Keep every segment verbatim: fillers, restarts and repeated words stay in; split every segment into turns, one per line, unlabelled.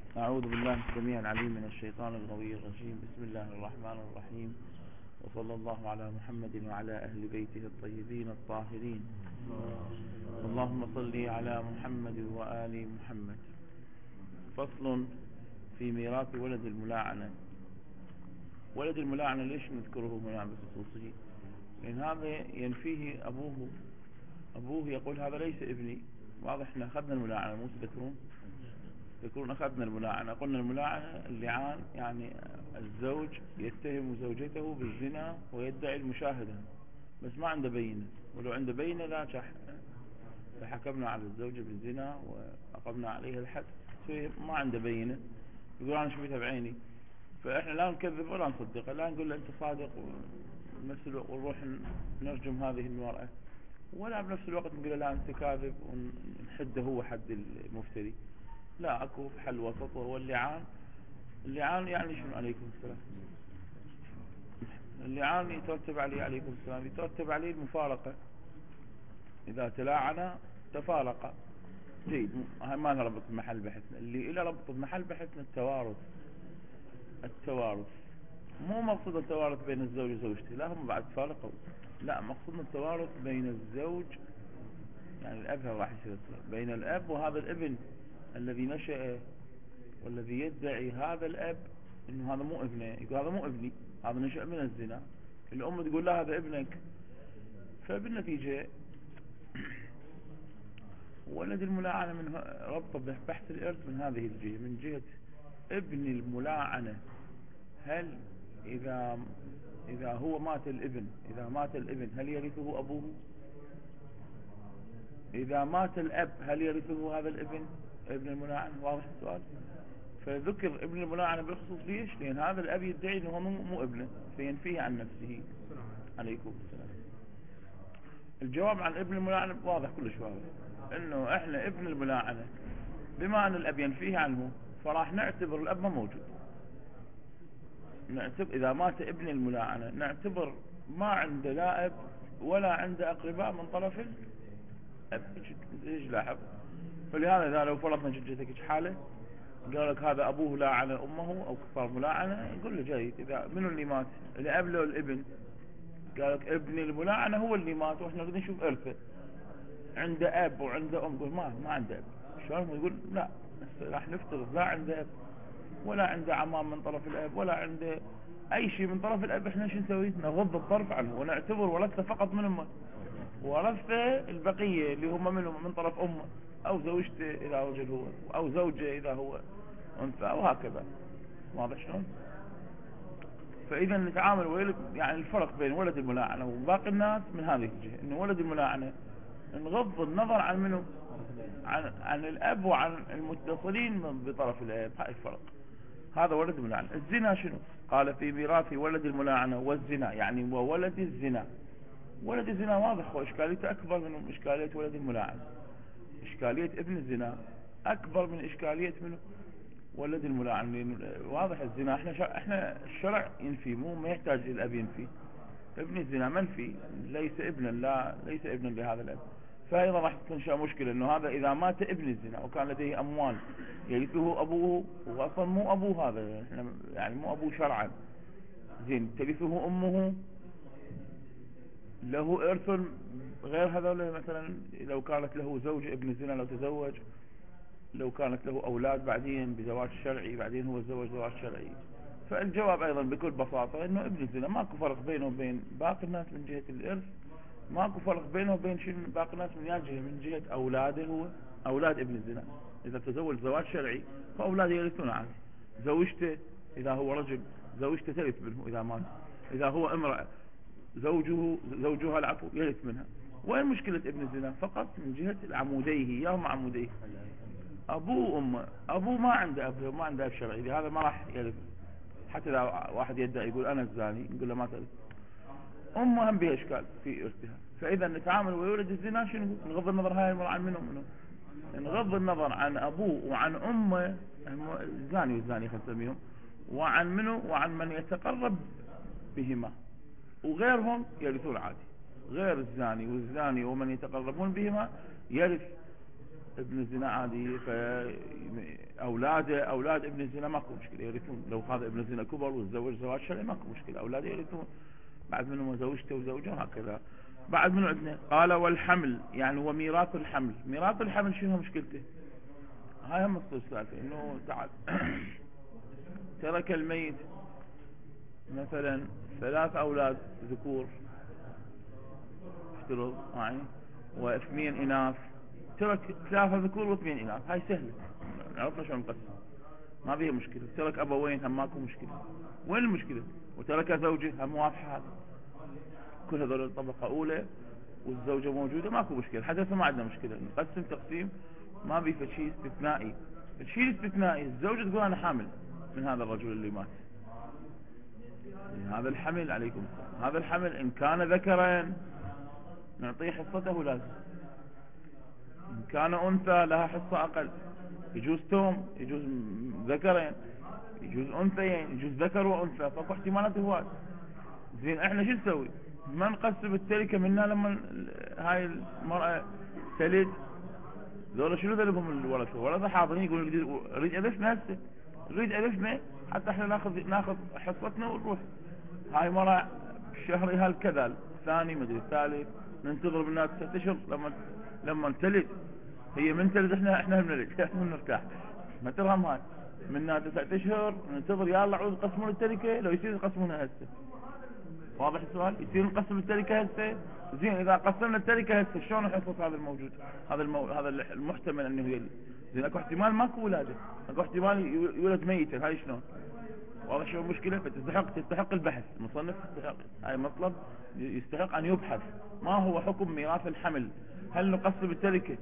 أعوذ بالله السميع العليم من الشيطان الغوي الرجيم. بسم الله الرحمن الرحيم، وصلى الله على محمد وعلى أهل بيته الطيبين الطاهرين. اللهم صل على محمد وآل محمد. فصل في ميراث ولد الملاعنة. ولد الملاعنة ليش نذكره هنا بخصوصه؟ لأن هذا ينفيه أبوه. أبوه يقول هذا ليس ابني. واضح احنا أخذنا الملاعنة، مو تذكرون؟ يكون أخذنا الملاعنة. قلنا الملاعنة اللعان، يعني الزوج يتهم زوجته بالزنا ويدعي المشاهدة، بس ما عنده بينة، ولو عنده بينة لا شح فحكمنا على الزوجة بالزنا وأقمنا عليها الحد. ما عنده بينة، يقول أنا شفتها بعيني، فإحنا لا نكذب ولا نصدقه، لا نقول له أنت صادق ونفس الوقت ونروح نرجم هذه المرأة، ولا بنفس الوقت نقول له لا أنت كاذب ونحده هو حد المفتري. لا، اكو حل وسط وهو اللعان. اللعان يعني شنو؟ عليكم السلام. اللعان يترتب عليه عليكم السلام يترتب عليه المفارقة. اذا تلاعنا تفارقا. جيد، ما لها ربط بمحل بحثنا. اللي إلى ربط بمحل بحثنا التوارث. التوارث مو مقصود التوارث بين الزوج وزوجته، لا هم بعد فارقوا، لا مقصودنا التوارث بين الزوج، يعني الاب راح يصير بين الاب وهذا الابن الذي نشأ، والذي يدعي هذا الاب انه هذا مو ابنه، يقول هذا مو ابني، هذا نشأ من الزنا. الام تقول لا هذا ابنك. فبالنتيجة ولد الملاعنة من ربط بحث الارث من هذه الجهة، من جهة ابن الملاعنة. هل اذا اذا هو مات الابن اذا مات الابن هل يرثه ابوه؟ اذا مات الاب هل يرثه هذا الابن ابن الملاعنة؟ واضح السؤال؟ فذكر ابن الملاعنة بالخصوص. ليش؟ لأن هذا الأب يدعي أنه هو مو ابنه، فينفيه عن نفسه. عليكم السلام. الجواب عن ابن الملاعنة واضح، كلش واضح، أنه إحنا ابن الملاعنة بما أن الأب ينفيه عنه فراح نعتبر الأب ما موجود. نعتبر إذا مات ابن الملاعنة نعتبر ما عنده لا أب ولا عنده أقرباء من طرف الأب. إيش لاحظ؟ فلهذا إذا لو فرضنا جدتك حالة قال لك هذا أبوه لاعن أمه أو صار ملاعنة، يقول له جيد، إذا منو اللي مات؟ الأب له الابن. قال لك ابن الملاعنة هو اللي مات، وإحنا نريد نشوف إرثه. عنده أب وعنده أم. يقول ما ما عنده أب. شلون؟ يقول لا، راح نفترض لا عنده أب ولا عنده عمام من طرف الأب ولا عنده أي شيء من طرف الأب. إحنا شو نسوي؟ نغض الطرف عنه ونعتبر ورثته فقط من أمه، ورثته البقية اللي هم منهم من طرف أمه أو زوجته إذا رجل هو، أو زوجه إذا هو أنثى، وهكذا. واضح شلون؟ فإذا نتعامل ويلد، يعني الفرق بين ولد الملاعنة وباقي الناس من هذه الجهة، إنه ولد الملاعنة نغض النظر عن منه، عن, عن الأب وعن المتصلين بطرف الأب. هاي الفرق. هذا ولد الملاعنة. الزنا شنو؟ قال في ميراث ولد الملاعنة والزنا، يعني وولد الزنا. ولد الزنا واضح، وإشكاليته أكبر من إشكالية ولد الملاعنة. إشكالية ابن الزنا أكبر من إشكالية منه ولد الملاعنة. واضح الزنا احنا شا... احنا الشرع ينفي، مو ما يحتاج الاب ينفي. ابن الزنا منفي، ليس ابنا، لا ليس ابنا لهذا الاب. فايضا راح تنشا مشكله انه هذا اذا مات ابن الزنا وكان لديه اموال يرثه ابوه، واصلا مو ابوه هذا، يعني مو ابوه شرعا، زين، ترثه امه، له ارث غير هذول. مثلا لو كانت له زوجة ابن الزنا، لو تزوج، لو كانت له أولاد بعدين بزواج شرعي، بعدين هو تزوج زواج شرعي. فالجواب أيضا بكل بساطة أنه ابن الزنا ماكو فرق بينه وبين باقي الناس من جهة الإرث، ماكو فرق بينه وبين شيء من باقي الناس من جهة من جهة أولاده. هو أولاد ابن الزنا إذا تزوج زواج شرعي فأولاده يرثون عنه. زوجته إذا هو رجل زوجته ترث منه إذا مات. إذا هو امرأة زوجه زوجها العفو يرث منها. وين مشكلة ابن الزنا؟ فقط من جهة العموديه، ياهم عموديه، ابوه وامه. ابوه ما عنده اب، ما عنده اب شرعي، هذا ما راح يرث. حتى اذا واحد يدعي يقول انا الزاني، نقول له ما ترث. امه هم بها اشكال في ارثها. فاذا نتعامل ويولد الزنا شنو؟ نغض النظر هاي المرأة عن منه منه نغض النظر عن ابوه وعن امه، الزاني والزاني خلينا نسميهم، وعن منه وعن من يتقرب بهما، وغيرهم يرثون عادي. غير الزاني والزاني ومن يتقربون بهما يرث ابن الزنا عادي، فأولاده أولاد ابن الزنا ماكو مشكلة يرثون. لو هذا ابن الزنا كبر وتزوج زواج شرعي ماكو مشكلة، أولاده يرثون بعد منه زوجته وزوجه هكذا. بعد منه عندنا قال والحمل، يعني هو ميراث الحمل. ميراث الحمل شنو مشكلته؟ هاي هم السالفة انه تعال ترك الميت مثلا ثلاث اولاد ذكور افترض معي واثنين اناث، ترك ثلاثة ذكور واثنين اناث، هاي سهلة عرفنا شلون نقسم ما بيها مشكلة. ترك ابوين هم ماكو مشكلة. وين المشكلة؟ وترك زوجه هم واضحة هذا، كل هذول الطبقة اولى والزوجة موجودة ماكو مشكلة. حتى ما عندنا مشكلة نقسم تقسيم ما بيه شيء استثنائي. الشيء الاستثنائي الزوجة تقول انا حامل من هذا الرجل اللي مات، هذا الحمل عليكم السلام، هذا الحمل ان كان ذكرا نعطيه حصته لازم، ان كان انثى لها حصة اقل. يجوز توم، يجوز ذكرين، يجوز انثيين، يجوز ذكر وانثى، فاكو احتمالات هواي. زين احنا شو نسوي؟ ما نقسم التركة منا لما هاي المرأة تلد. ذولا شنو ذنبهم الورثة؟ الورثة حاضرين يقولون نريد ألفنا هسه، نريد ألفنا حتى احنا ناخذ ناخذ حصتنا ونروح. هاي مرة شهرها الكذا الثاني مدري الثالث، ننتظر منها تسعة اشهر لما لما تلد. هي من تلد احنا احنا بنلد احنا بنرتاح. ما ترهم هاي منها تسعة اشهر ننتظر يلا عود قسمون التركة. لو يصير يقسمونها هسه. واضح السؤال؟ يصير نقسم التركة هسه. زين اذا قسمنا التركة هسه شلون نحصص هذا الموجود؟ هذا المو... هذا المحتمل انه يلد. زين اكو احتمال ماكو ولاده، اكو احتمال يولد ميتا، هاي شلون؟ واضح شو المشكلة؟ فتستحق تستحق البحث. المصنف يستحق، هاي مطلب يستحق ان يبحث. ما هو حكم ميراث الحمل؟ هل نقسم التركة؟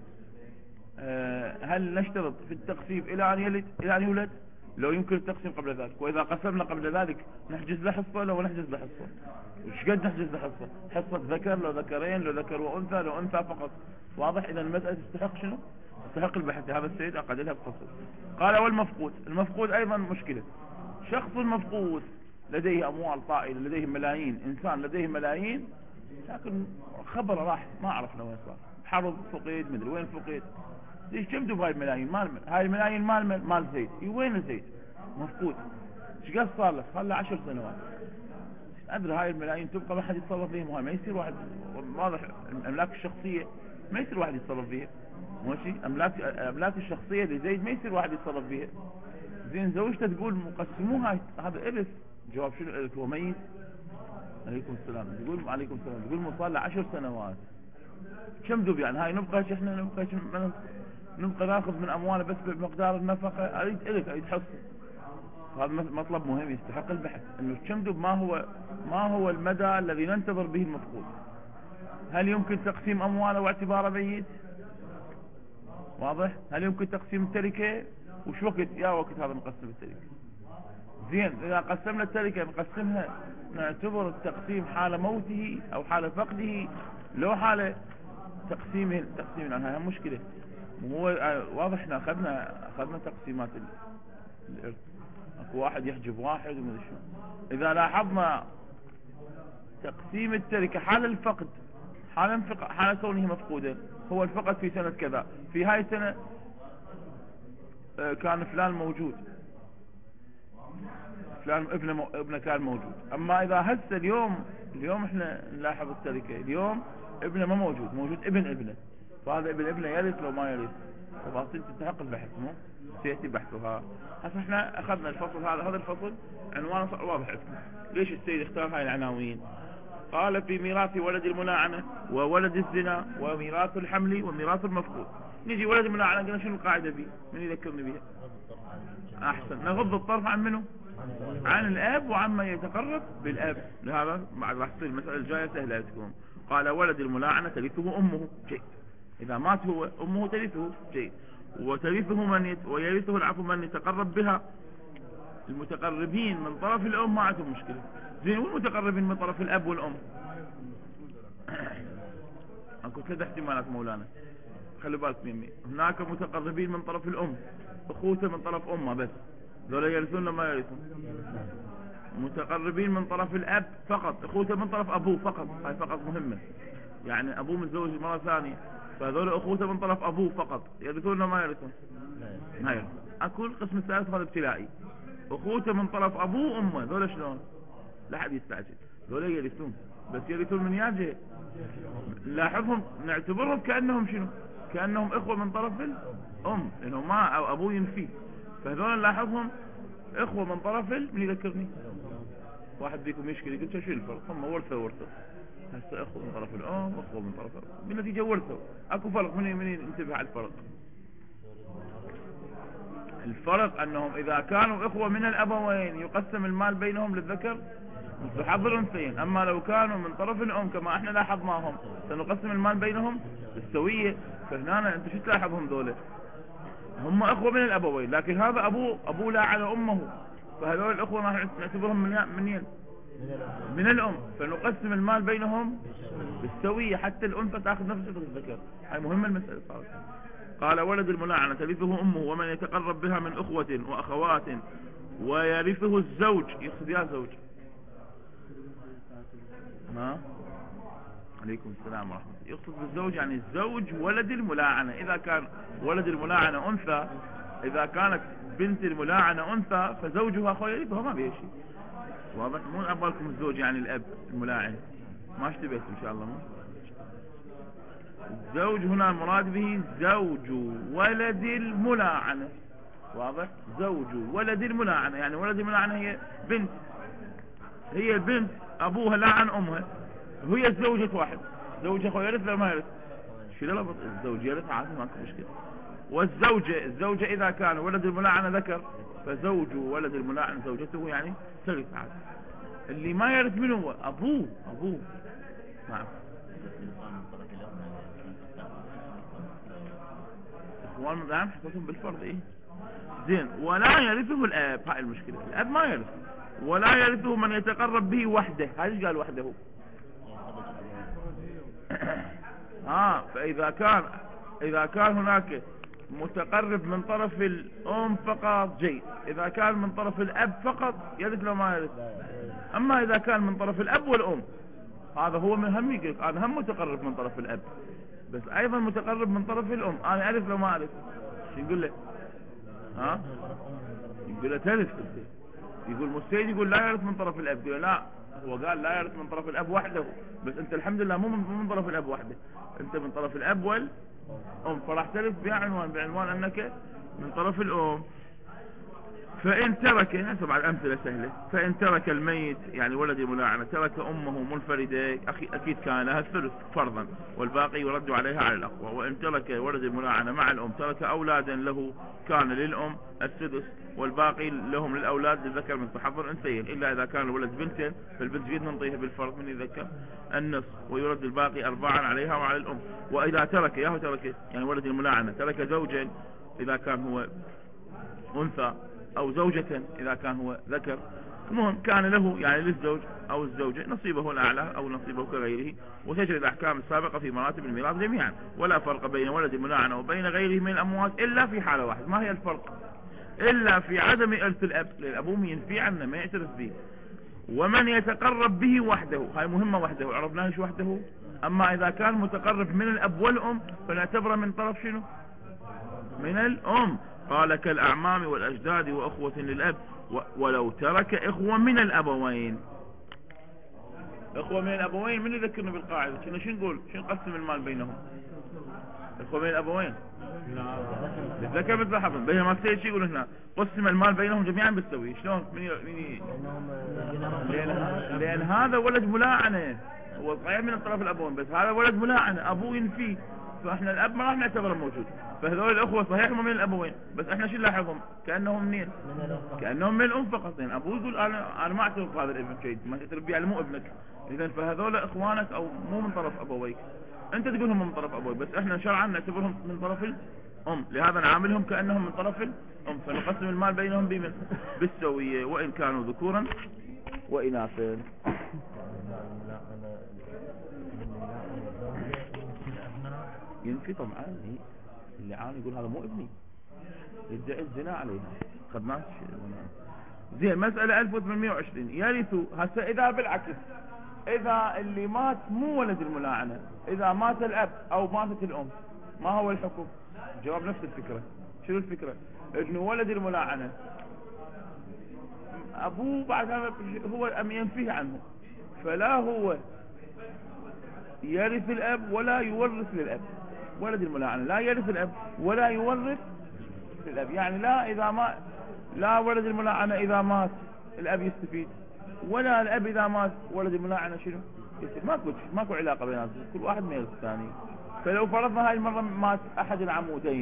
أه هل نشترط في التقسيم الى ان يلد الى ان يولد؟ لو يمكن التقسيم قبل ذلك. واذا قسمنا قبل ذلك نحجز له حصة لو نحجز له حصة؟ وش قد نحجز له حصة؟ حصة ذكر لو ذكرين، لو ذكر وانثى لو انثى فقط. واضح؟ اذا المسألة تستحق شنو؟ تستحق البحث. هذا السيد اقعد لها بفصل. قال والمفقود، المفقود ايضا مشكلة. شخص المفقود لديه اموال طائلة، لديه ملايين، انسان لديه ملايين لكن خبر راح ما عرفنا وين صار، حرب فقيد مدري وين فقيد. ليش كم بهاي الملايين؟ مال هاي الملايين مال مال زيد. وين زيد؟ مفقود. ايش قد صار له؟ صار له عشر سنوات. ادري هاي الملايين تبقى ما حد يتصرف فيها. هاي ما يصير واحد واضح الاملاك الشخصية ما يصير واحد يتصرف فيها. ماشي املاك املاك الشخصية لزيد ما يصير واحد يتصرف فيها. زين زوجته تقول مقسموها هذا ارث. جواب شنو الارث؟ هو ميت. عليكم السلام. تقول عليكم السلام تقول صار له عشر سنوات. كم دب يعني؟ هاي نبقى احنا نبقى نبقى ناخذ من امواله بس بمقدار النفقه. اريد ارث اريد حصه. هذا مطلب مهم يستحق البحث. انه كم دب ما هو ما هو المدى الذي ننتظر به المفقود؟ هل يمكن تقسيم امواله واعتباره ميت؟ واضح؟ هل يمكن تقسيم التركه؟ وش وقت يا وقت هذا نقسم التركه؟ زين اذا قسمنا التركه نقسمها نعتبر التقسيم حال موته او حال فقده، لو حال تقسيمه تقسيم عنها هم مشكلة. وهو واضح احنا اخذنا اخذنا تقسيمات الارث. اكو واحد يحجب واحد ومدري شو. اذا لاحظنا تقسيم التركة حال الفقد، حال انفق حال كونه مفقودا، هو الفقد في سنة كذا، في هاي السنة كان فلان موجود، فلان ابنه مو... ابنه كان موجود. اما اذا هسه اليوم اليوم احنا نلاحظ التركة اليوم ابنه ما موجود، موجود ابن ابنه، فهذا ابن ابنه يرث لو ما يرث. تفاصيل تستحق البحث مو سيأتي بحثها. هسه احنا اخذنا الفصل هذا هذا الفصل عنوانه واضح عندكم. ليش السيد اختار هاي العناوين؟ قال في ميراث ولد الملاعنة وولد الزنا وميراث الحمل وميراث المفقود. نيجي ولد الملاعنة قلنا شنو القاعدة فيه؟ من يذكرني بها؟ احسن. نغض الطرف عن منه؟ عن الاب وعما يتقرب بالاب. لهذا راح تصير المسألة الجاية سهلة لكم. قال ولد الملاعنة ترثه امه. جيد. اذا مات هو امه ترثه. جيد. وترثه من يت... ويرثه العفو من يتقرب بها. المتقربين من طرف الام ما عندهم مشكلة. زين والمتقربين من طرف الاب والام؟ اكو ثلاث احتمالات مولانا، خلوا بالك مني. هناك متقربين من طرف الام، اخوته من طرف امه بس، ذولا يرثون لما يرثون. متقربين من طرف الاب فقط، اخوته من طرف ابوه فقط، هاي فقط مهمة. يعني ابوه متزوج مرة ثانية فهذول اخوته من طرف ابوه فقط يرثون ولا ما يرثون؟ ما يرثون. اكو القسم الثالث هذا ابتلائي، اخوته من طرف ابوه وامه، ذولا شلون؟ لا حد يستعجل، ذولا يرثون بس يرثون من يا جهه. لاحظهم نعتبرهم كانهم شنو؟ كانهم اخوه من طرف الام، لانهم ما ابوه ينفي، فهذول نلاحظهم اخوه من طرف ال... من يذكرني واحد بيكم يشكي قلت شو الفرق؟ هم ورثه ورثه هسه اخوه من طرف الام واخوه من طرف الام، بالنتيجه ورثوا. اكو فرق، من من ينتبه على الفرق؟ الفرق انهم اذا كانوا اخوه من الابوين يقسم المال بينهم للذكر مثل حظ الانثيين، اما لو كانوا من طرف الام كما احنا لاحظناهم سنقسم المال بينهم بالسويه. فهنا انت شو تلاحظهم ذولا؟ هم اخوه من الابوين، لكن هذا ابوه ابوه لا على امه، فهذول الاخوه راح نعتبرهم من منين؟ من الام، فنقسم المال بينهم بالسويه حتى الانثى تاخذ نفس الذكر. هاي مهمه المساله صارت. قال ولد الملاعنه ترثه امه ومن يتقرب بها من اخوه واخوات ويرثه الزوج. يقصد يا زوج؟ ها عليكم السلام ورحمه الله. يقصد بالزوج يعني الزوج ولد الملاعنه. اذا كان ولد الملاعنه انثى، اذا كانت بنت الملاعنه انثى فزوجها اخوه يرثها، ما بيه شيء. واضح؟ مو عبالكم الزوج يعني الاب الملاعن، ما اشتبهت ان شاء الله. مو الزوج هنا المراد به زوج ولد الملاعنه. واضح؟ زوج ولد الملاعنه، يعني ولد الملاعنه هي بنت، هي البنت ابوها لعن امها، وهي زوجة واحد، زوجها اخوه يرث ولا ما يرث؟ شو لا الزوج يرث عادي ماكو مشكله. والزوجه الزوجه اذا كان ولد الملاعنه ذكر فزوج ولد الملاعنه زوجته يعني ترث عادي. اللي ما يرث منه هو ابوه ابوه. نعم. اخوان نعم حصتهم بالفرض. ايه زين. ولا يرثه الاب، هاي المشكله، الاب ما يرث. ولا يرثه من يتقرب به وحده. هاي ايش قال وحده؟ اه فاذا كان اذا كان هناك متقرب من طرف الام فقط جيد، اذا كان من طرف الاب فقط يرث لو ما يرث. اما اذا كان من طرف الاب والام هذا هو من هم يقول انا هم متقرب من طرف الاب بس ايضا متقرب من طرف الام، انا اعرف لو ما اعرف شو يقول له؟ ها يقول له ترث. يقول مستعد يقول لا يرث من طرف الاب، يقول لا هو قال لا يرث من طرف الاب وحده، بس انت الحمد لله مو من طرف الاب وحده، انت من طرف الاب والام، فراح ترث بعنوان بعنوان انك من طرف الام. فان ترك هسه بعد امثله سهله، فان ترك الميت يعني ولد الملاعنه ترك امه منفرده اخي اكيد كان لها الثلث فرضا والباقي يرد عليها على الاقوى. وان ترك ولد الملاعنه مع الام ترك اولادا له كان للام السدس والباقي لهم للاولاد للذكر مثل حظ الانثيين، الا اذا كان الولد بنتا فالبنت جيد ننطيها بالفرض من يذكر النصف ويرد الباقي اربعا عليها وعلى الام. واذا ترك ياهو ترك يعني ولد الملاعنه ترك زوجا اذا كان هو انثى او زوجة اذا كان هو ذكر، المهم كان له يعني للزوج او الزوجة نصيبه الاعلى او نصيبه كغيره. وتجري الاحكام السابقة في مراتب الميراث جميعا، ولا فرق بين ولد الملاعنة وبين غيره من الاموات الا في حالة واحدة. ما هي الفرق؟ الا في عدم ارث الاب، للابو ينفي عنه ما يعترف به. ومن يتقرب به وحده، هاي مهمة وحده عرفناها شو وحده. اما اذا كان متقرب من الاب والام فنعتبره من طرف شنو؟ من الام. قال كالاعمام والاجداد واخوة للاب ولو ترك اخوة من الابوين. اخوة من الابوين من يذكرنا بالقاعدة؟ كنا شو نقول؟ شو نقسم المال بينهم؟ اخوة من الابوين الذكر مثل حظ. بينما السيد شو يقول هنا؟ قسم المال بينهم جميعا بالسوي. شلون؟ من ي... من ي... لأن... لان هذا ولد ملاعنة، هو صحيح من طرف الابوين بس هذا ولد ملاعنة ابوه ينفيه، فاحنا الاب ما راح نعتبره موجود. فهذول الاخوه صحيح هم من الابوين بس احنا شو نلاحظهم؟ كانهم منين؟ كانهم من الام فقط. يعني ابوه يقول انا انا ما اعترف بهذا الابن جيد، ما تعترف به على مو ابنك. اذا فهذول اخوانك او مو من طرف ابويك، انت تقول هم من طرف ابويك بس احنا شرعا نعتبرهم من طرف الام، لهذا نعاملهم كانهم من طرف الام، فنقسم المال بينهم بمن؟ بالسويه وان كانوا ذكورا واناثا. ينفي طبعا. اللي عاني يقول هذا مو ابني، يدعي الزنا عليها. خدناش زين. مسألة ألف وثمانمائة وعشرين يرثوا. هسه اذا بالعكس، اذا اللي مات مو ولد الملاعنة، اذا مات الاب او ماتت الام ما هو الحكم؟ جواب نفس الفكرة. شنو الفكرة؟ انه ولد الملاعنة ابوه بعد هذا هو ام ينفيه عنه، فلا هو يرث الاب ولا يورث للاب. ولد الملاعنة لا يرث الاب ولا يورث للاب، يعني لا اذا ما لا ولد الملاعنة اذا مات الاب يستفيد، ولا الاب اذا مات ولد الملاعنة شنو يستفيد. ماكو ماكو علاقة بيناتهم، كل واحد ما يرث الثاني. فلو فرضنا هاي المرة مات احد العمودين،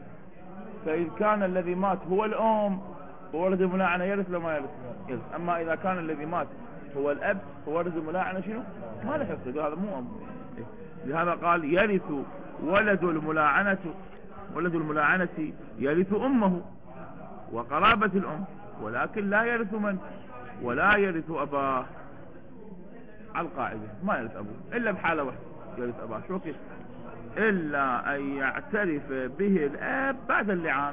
فإن كان الذي مات هو الأم وولد الملاعنة يرث لما يرث يرث. أما إذا كان الذي مات هو الأب وولد الملاعنة شنو ما له حصة، هذا مو أم. لهذا قال يرث ولد الملاعنة ولد الملاعنة يرث أمه وقرابة الأم، ولكن لا يرث من ولا يرث أباه. على القاعدة ما يرث أبوه إلا بحالة واحدة يرث أباه. شو كيف؟ إلا أن يعترف به الآب بعد اللعان،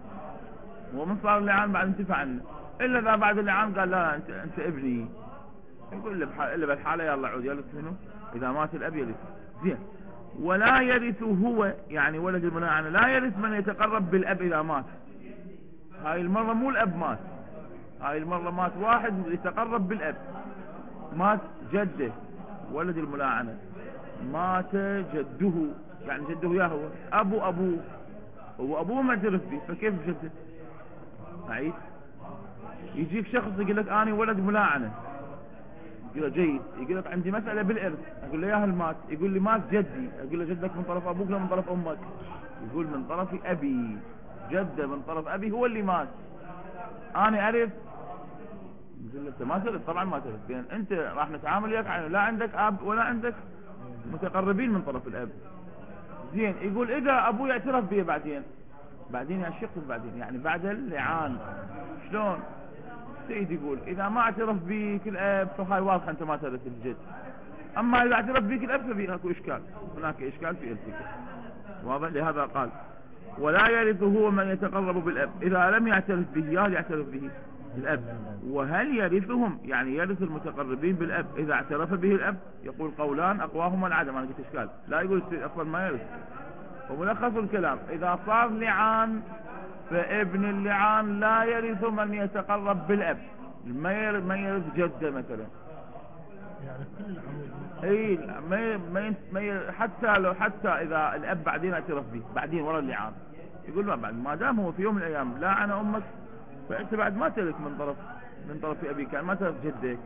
ومن صار اللعان بعد انتفع عنه، إلا إذا بعد اللعان قال لا أنت, أنت ابني، يقول إلا بالحالة يلا عود يرث منه. إذا مات الأب يرث زين. ولا يرث هو يعني ولد الملاعنة لا يرث من يتقرب بالأب إذا مات. هاي المرة مو الأب مات، هاي المرة مات واحد يتقرب بالأب، مات جده ولد الملاعنة، مات جده يعني جده يا هو ابو ابوه، هو ابوه معترف به، فكيف جده؟ معي يجيك شخص يقول لك اني ولد ملاعنة، يقول جيد، يقول لك عندي مسألة بالارث، اقول له يا هل مات؟ يقول لي مات جدي، اقول له جدك من طرف ابوك ولا من طرف امك؟ يقول من طرف ابي، جده من طرف ابي هو اللي مات، انا ارث؟ يقول له انت ما ترث. طبعا ما ترث، لان انت راح نتعامل وياك عنه، لا عندك اب ولا عندك متقربين من طرف الاب. زين. يقول اذا ابوي اعترف به بعدين، بعدين يعني شخص بعدين يعني بعد اللعان شلون؟ سيد يقول اذا ما اعترف بك الاب فهاي واضحه انت ما ترث الجد، اما اذا اعترف بك الاب ففي اكو اشكال، هناك اشكال في الفكر. واضح؟ لهذا قال ولا يرث هو من يتقرب بالاب اذا لم يعترف به، يا يعترف به الاب. وهل يرثهم يعني يرث المتقربين بالاب اذا اعترف به الاب؟ يقول قولان اقواهما العدم. انا قلت اشكال، لا يقول اصلا ما يرث. وملخص الكلام اذا صار لعان فابن اللعان لا يرث من يتقرب بالاب، ما يرث ما يرث جده مثلا،
يعني كل العمود
اي ما ما ما حتى لو حتى اذا الاب بعدين اعترف به بعدين ورا اللعان، يقول ما بعد ما دام هو في يوم من الايام لاعن امك فانت بعد ما ترث من طرف من طرف ابيك، يعني ما ترث جدك.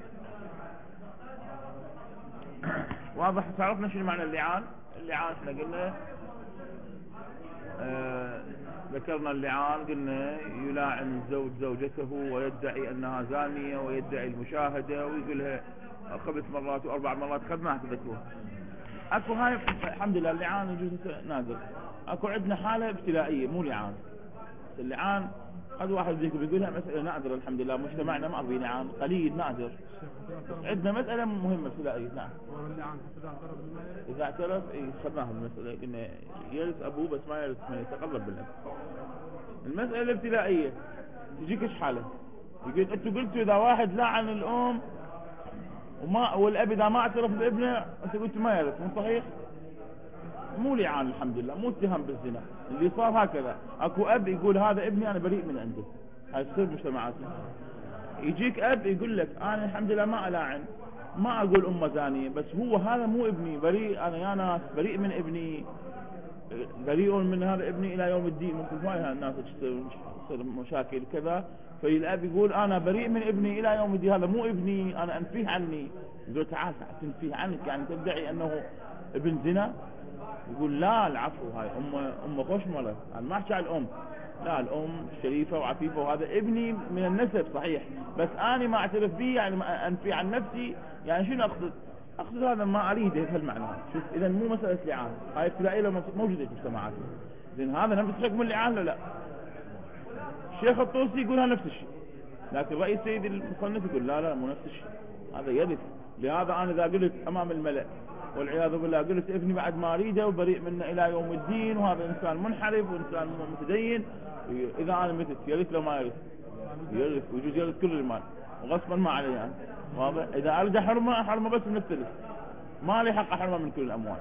واضح؟ تعرفنا شنو معنى اللعان؟ اللعان احنا قلنا آه ذكرنا اللعان، قلنا يلاعن الزوج زوجته ويدعي انها زانية ويدعي المشاهدة ويقولها خمس مرات واربع مرات، خذناها تذكروها. اكو هاي الحمد لله اللعان يجوز نادر. اكو عندنا حالة ابتلائية مو لعان. اللعان قد واحد فيكم بيقولها مسألة نادرة الحمد لله، مجتمعنا ما في لعان، قليل نادر. عندنا مسألة مهمة ابتلائية. نعم. إذا اعترف خذناها المسألة، قلنا يرث أبوه بس ما يرث من يتقرب بالله. المسألة الابتلائية تجيك ايش حالة؟ يقول انتوا قلتوا إذا واحد لعن الأم وما والأب إذا ما اعترف بابنه انت قلتوا ما يرث، مو صحيح؟ مو لعان الحمد لله، مو اتهام بالزنا. اللي صار هكذا اكو اب يقول هذا ابني انا بريء من عنده، هاي تصير مجتمعاتنا. يجيك اب يقول لك انا الحمد لله ما الاعن، ما اقول امه زانيه، بس هو هذا مو ابني، بريء انا يا ناس، بريء من ابني، بريء من هذا ابني الى يوم الدين. ممكن هاي الناس تصير مشاكل كذا، فالاب يقول انا بريء من ابني الى يوم الدين، هذا مو ابني انا انفيه عني. يقول تعال تنفيه عنك يعني تدعي انه ابن زنا. يقول لا العفو، هاي ام ام خشمله، انا ما احكي على الام، لا الام شريفه وعفيفه وهذا ابني من النسب صحيح، بس انا ما اعترف به يعني انفي عن نفسي. يعني شنو اقصد؟ اقصد هذا ما اريده بهالمعنى. شوف اذا مو مساله لعان، هاي ابتلائيه لو موجوده في مجتمعاتنا. زين هذا نفس حكم اللعان ولا لا؟ الشيخ الطوسي يقولها نفس الشيء، لكن راي السيد المصنف يقول لا لا مو نفس الشيء، هذا يرث. لهذا انا اذا قلت امام الملأ والعياذ بالله قلت ابني بعد ما اريده وبريء منه الى يوم الدين وهذا انسان منحرف وانسان متدين، اذا انا متت يرث لو ما يرث؟ يرث، ويجوز يرث كل المال وغصبا ما عليه يعني. واضح؟ اذا ارجع حرمه حرمه بس من الثلث، ما لي حق احرمه من كل الاموال.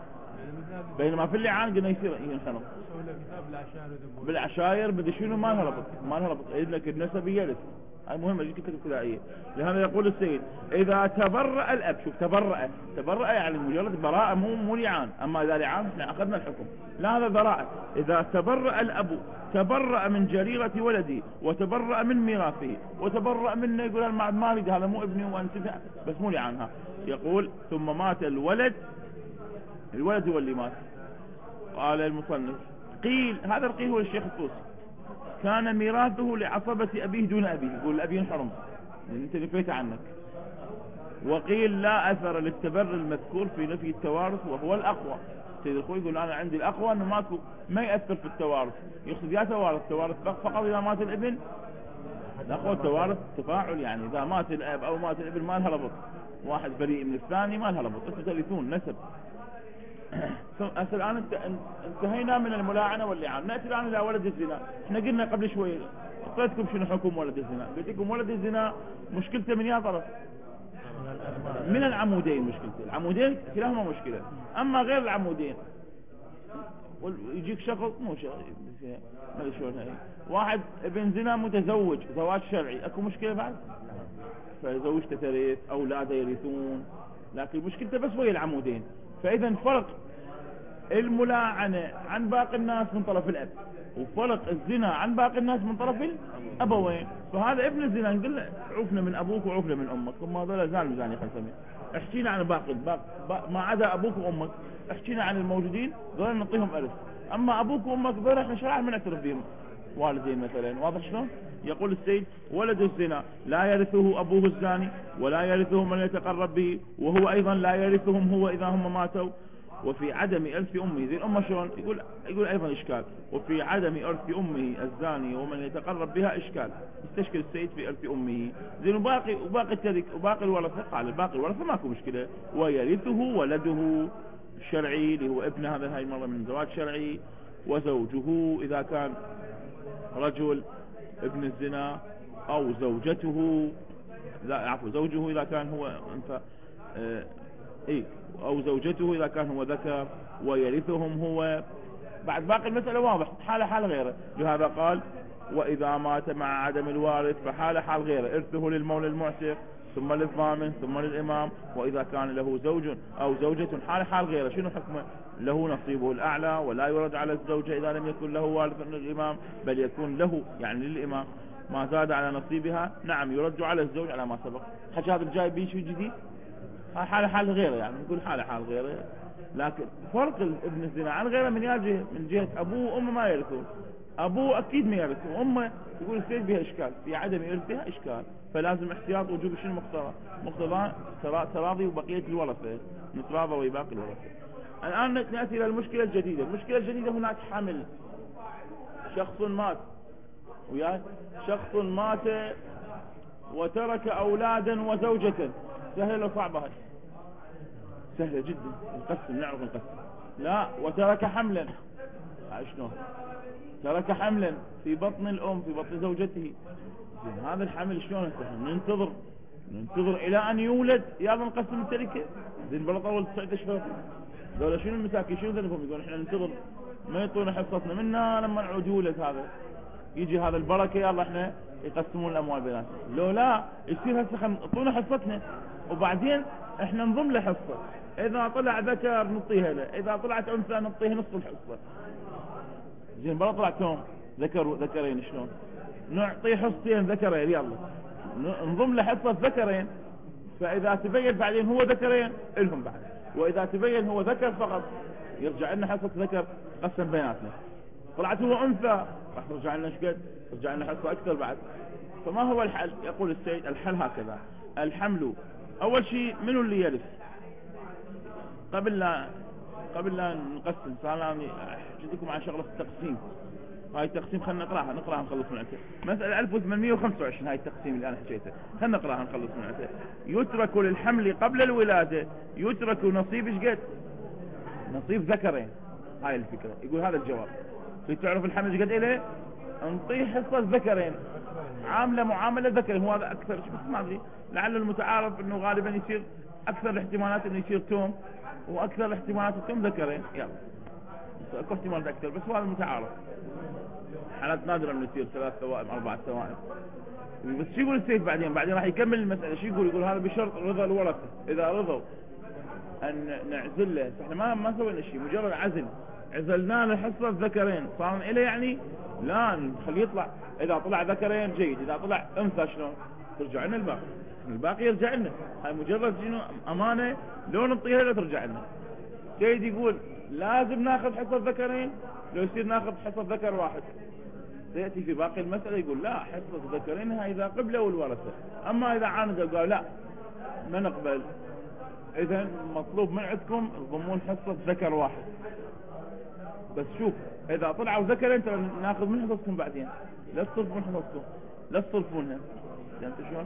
بينما في اللعان قلنا يصير ينخنق. بالعشاير بدي شنو ما لها ربط، ما لها ربط، لك النسب يرث. هاي مهمة دي كتب ابتدائية. لهذا يقول السيد إذا تبرأ الأب، شوف تبرأ، تبرأ يعني مجرد براءة، مو مو لعان. أما إذا لعان احنا أخذنا الحكم، لا هذا براءة. إذا تبرأ الأب تبرأ من جريرة ولدي وتبرأ من ميراثه وتبرأ منه، يقول أنا ما أريد هذا، مو ابني وأنتفع، بس مو لعانها. يقول ثم مات الولد، الولد هو اللي مات. قال المصنف قيل هذا القيل هو الشيخ الطوسي كان ميراثه لعصبة أبيه دون أبيه، يقول الأب ينحرم لأن أنت نفيت عنك. وقيل لا أثر للتبر المذكور في نفي التوارث وهو الأقوى. سيد الخوي يقول أنا عندي الأقوى أنه ماكو ما يأثر في التوارث، يقصد يا توارث توارث فقط إذا مات الابن. الأقوى التوارث تفاعل، يعني إذا مات الأب أو مات الابن ما لها ربط، واحد بريء من الثاني ما لها ربط، تثلثون نسب. الآن انتهينا من الملاعنة واللعان، نأتي الآن إلى ولد الزنا. احنا قلنا قبل شوي قلتكم شنو حكم ولد الزنا، قلت لكم ولد الزنا مشكلته من يا طرف؟ من العمودين مشكلته، العمودين كلاهما مشكلة. أما غير العمودين يجيك شخص مو ما شلون، واحد ابن زنا متزوج زواج شرعي، اكو مشكلة بعد؟ فزوجته ترث، أولاده يرثون، لكن مشكلته بس ويا العمودين. فإذا فرق الملاعنة عن باقي الناس من طرف الأب، وفرق الزنا عن باقي الناس من طرف الأبوين. فهذا ابن الزنا نقول له عوفنا من أبوك وعوفنا من أمك، ثم هذول زانوا زاني خلينا نسميه. احكينا عن باقي باقي ما عدا أبوك وأمك، احكينا عن الموجودين ذول نعطيهم إرث. أما أبوك وأمك ذول احنا شرعا ما نعترف بهم والدين مثلا. واضح شلون؟ يقول السيد ولد الزنا لا يرثه أبوه الزاني ولا يرثه من يتقرب به، وهو أيضا لا يرثهم هو إذا هم ماتوا. وفي عدم إرث أمه، زي الأمة شلون؟ يقول يقول أيضا إشكال. وفي عدم إرث أمه الزاني ومن يتقرب بها إشكال، يستشكل السيد في إرث أمه. زين وباقي وباقي الترك وباقي الورثة، قال الباقي الورثة ماكو مشكلة، ويرثه ولده الشرعي اللي هو ابنه، هذا هاي مرة من زواج شرعي، وزوجه إذا كان رجل ابن الزنا، أو زوجته، لا عفوا زوجه إذا كان هو أنثى، اه إيه، أو زوجته إذا كان هو ذكر، ويرثهم هو. بعد باقي المسألة واضح، حال حال غيره. لهذا قال وإذا مات مع عدم الوارث فحال حال غيره، إرثه للمولى المعتق ثم للضامن ثم للإمام. وإذا كان له زوج أو زوجة حال حال غيره، شنو حكمه؟ له نصيبه الأعلى، ولا يرد على الزوجة إذا لم يكن له وارث للإمام، بل يكون له يعني للإمام ما زاد على نصيبها. نعم يرد على الزوج على ما سبق. حكى هذا الجاي بيه شو جديد؟ حال حال غيره، يعني نقول حال حال غيره. لكن فرق ابن الزنا عن غيره من جهة من جهة أبوه وأمه ما يرثون. أبوه أكيد ما يرثون، أمه يقول السيد بها إشكال، في عدم إرثها إشكال، فلازم احتياط وجوب شنو مقتضى؟ مقتضى تراضي وبقية الورثة، نتراضى ويا باقي الورثة. الآن نأتي إلى المشكلة الجديدة. المشكلة الجديدة هناك حمل، شخص مات وياه شخص مات وترك أولادا وزوجة. سهلة لو صعبة؟ هاي سهلة جدا، نقسم نعرف نقسم. لا وترك حملا، شلون؟ ترك حملا في بطن الأم في بطن زوجته. هذا الحمل شلون ننتظر ننتظر إلى أن يولد يلا نقسم التركة؟ زين بلا طول تسعة أشهر. دولة شنو المساكين شنو ذنبهم؟ يقولون احنا ننتظر ما يعطونا حصتنا منا لما نعود يولد هذا، يجي هذا البركة يلا احنا يقسمون الأموال بيناتنا. لو لا يصير هسه يعطونا حصتنا وبعدين احنا نضم له حصة، إذا طلع ذكر نعطيها له، إذا طلعت أنثى نعطيها نصف الحصة. زين بلا طلع توم ذكر ذكرين شلون؟ نعطيه حصتين ذكرين يلا نضم له حصة ذكرين، فإذا تبين بعدين هو ذكرين إلهم بعد، وإذا تبين هو ذكر فقط يرجع لنا حصة ذكر قسم بيناتنا. طلعت هو أنثى راح ترجع لنا شقد؟ ترجع لنا حصة أكثر بعد. فما هو الحل؟ يقول السيد الحل هكذا. الحمل أول شيء منو اللي يرث؟ قبل لا قبل لا نقسم صار أنا أحكي لكم عن شغلة التقسيم. هاي التقسيم خلينا نقراها نقراها نخلص من عندها. مسألة ألف وثمانمئة وخمسة وعشرين هاي التقسيم اللي أنا حكيته، خلينا نقراها نخلص من عندها. يترك للحمل قبل الولادة يترك نصيب ايش قد؟ نصيب ذكرين. هاي الفكرة. يقول هذا الجواب. تعرف الحمل ايش قد إليه؟ نطيه حصة ذكرين، عاملة معاملة ذكرين. هو هذا أكثر بس ما أدري، لعل المتعارف إنه غالبا يصير أكثر الاحتمالات إنه يصير توم واكثر احتمالات تكون ذكرين، يعني اكو احتمالات اكثر، بس هذا المتعارف. حالات نادرة من يصير ثلاث توائم اربع توائم. بس شو يقول السيف بعدين بعدين راح يكمل المسألة. شو يقول؟ يقول هذا بشرط رضا الورثة. اذا رضوا ان نعزل له، احنا ما ما سوينا شيء، مجرد عزل، عزلناه لحصة ذكرين، صار إله يعني لا نخليه يطلع. اذا طلع ذكرين جيد، اذا طلع انثى شلون؟ ترجع لنا الباقي، الباقي يرجع لنا. هاي مجرد شنو؟ امانة، لو نعطيها له ترجع لنا. جيد يقول لازم ناخذ حصة ذكرين، لو يصير ناخذ حصة ذكر واحد. سيأتي في باقي المسألة يقول لا، حصة ذكرينها إذا قبلوا الورثة. أما إذا عاندوا قالوا لا ما نقبل، إذا مطلوب من عندكم تضمون حصة ذكر واحد. بس شوف إذا طلعوا ذكرين ترى ناخذ من حصصكم بعدين، لا تصرفون حصصكم، لا تصرفونها. فهمت شلون؟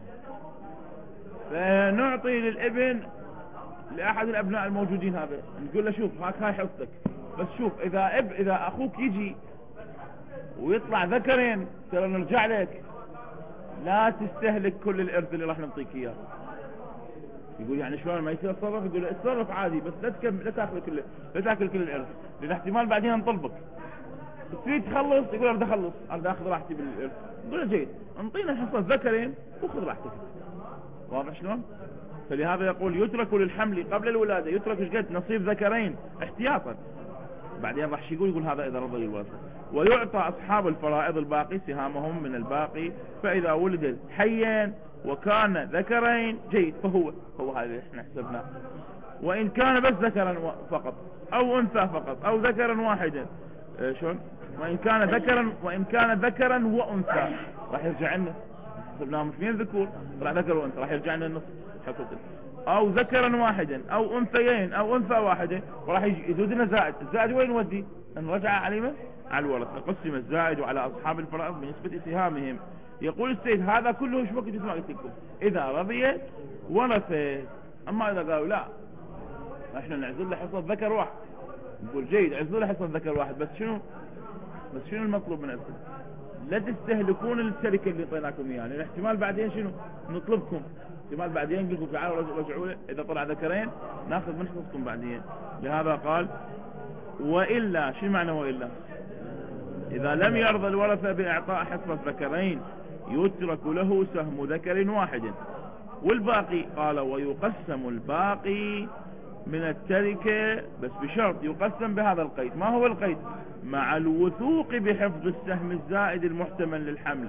فنعطي للابن لأحد الأبناء الموجودين هذا، نقول له شوف هاك هاي حصتك، بس شوف إذا اب إذا أخوك يجي ويطلع ذكرين ترى نرجع لك، لا تستهلك كل الارث اللي راح نعطيك اياه. يقول يعني شلون ما يصير اتصرف؟ يقول اتصرف عادي، بس لا تكمل، لا تاكل كل لا تاكل كل الارث، لان احتمال بعدين نطلبك تريد تخلص. يقول اريد اخلص، اريد اخذ راحتي بالارث. يقول جيد انطينا حصه ذكرين وخذ راحتك. واضح شلون؟ فلهذا يقول يترك للحمل قبل الولاده، يترك ايش قد؟ نصيب ذكرين احتياطا. بعدين راح يقول يقول هذا اذا رضي الورثه. ويعطى اصحاب الفرائض الباقي سهامهم من الباقي، فاذا ولد حيا وكان ذكرين جيد فهو هو هذا احنا حسبناه. وان كان بس ذكرا فقط او انثى فقط او ذكرا واحدا، اه شلون؟ وان كان ذكرا وان كان ذكرا وانثى راح يرجع لنا، حسبناهم اثنين ذكور راح ذكر وانثى راح يرجع لنا النص حقيقة. او ذكرا واحدا او انثيين او انثى واحده وراح يزود لنا زائد. الزائد وين نودي؟ نرجع عليه على الورث. قسم الزائد على اصحاب الفرائض بنسبه سهامهم. يقول السيد هذا كله شو وقت اسمع قلت لكم اذا رضيت ورثت. اما اذا قالوا لا احنا نعزل له حصه ذكر واحد، نقول جيد عزل له حصه ذكر واحد، بس شنو بس شنو المطلوب من عندكم؟ لا تستهلكون الشركه اللي اعطيناكم اياها، لان احتمال بعدين شنو نطلبكم، احتمال بعدين نقول لكم تعالوا رجعوا اذا طلع ذكرين ناخذ من حصصكم بعدين. لهذا قال والا. شو معنى والا؟ اذا لم يرضى الورثه باعطاء حصه ذكرين يترك له سهم ذكر واحد والباقي. قال ويقسم الباقي من التركه، بس بشرط يقسم بهذا القيد. ما هو القيد؟ مع الوثوق بحفظ السهم الزائد المحتمل للحمل.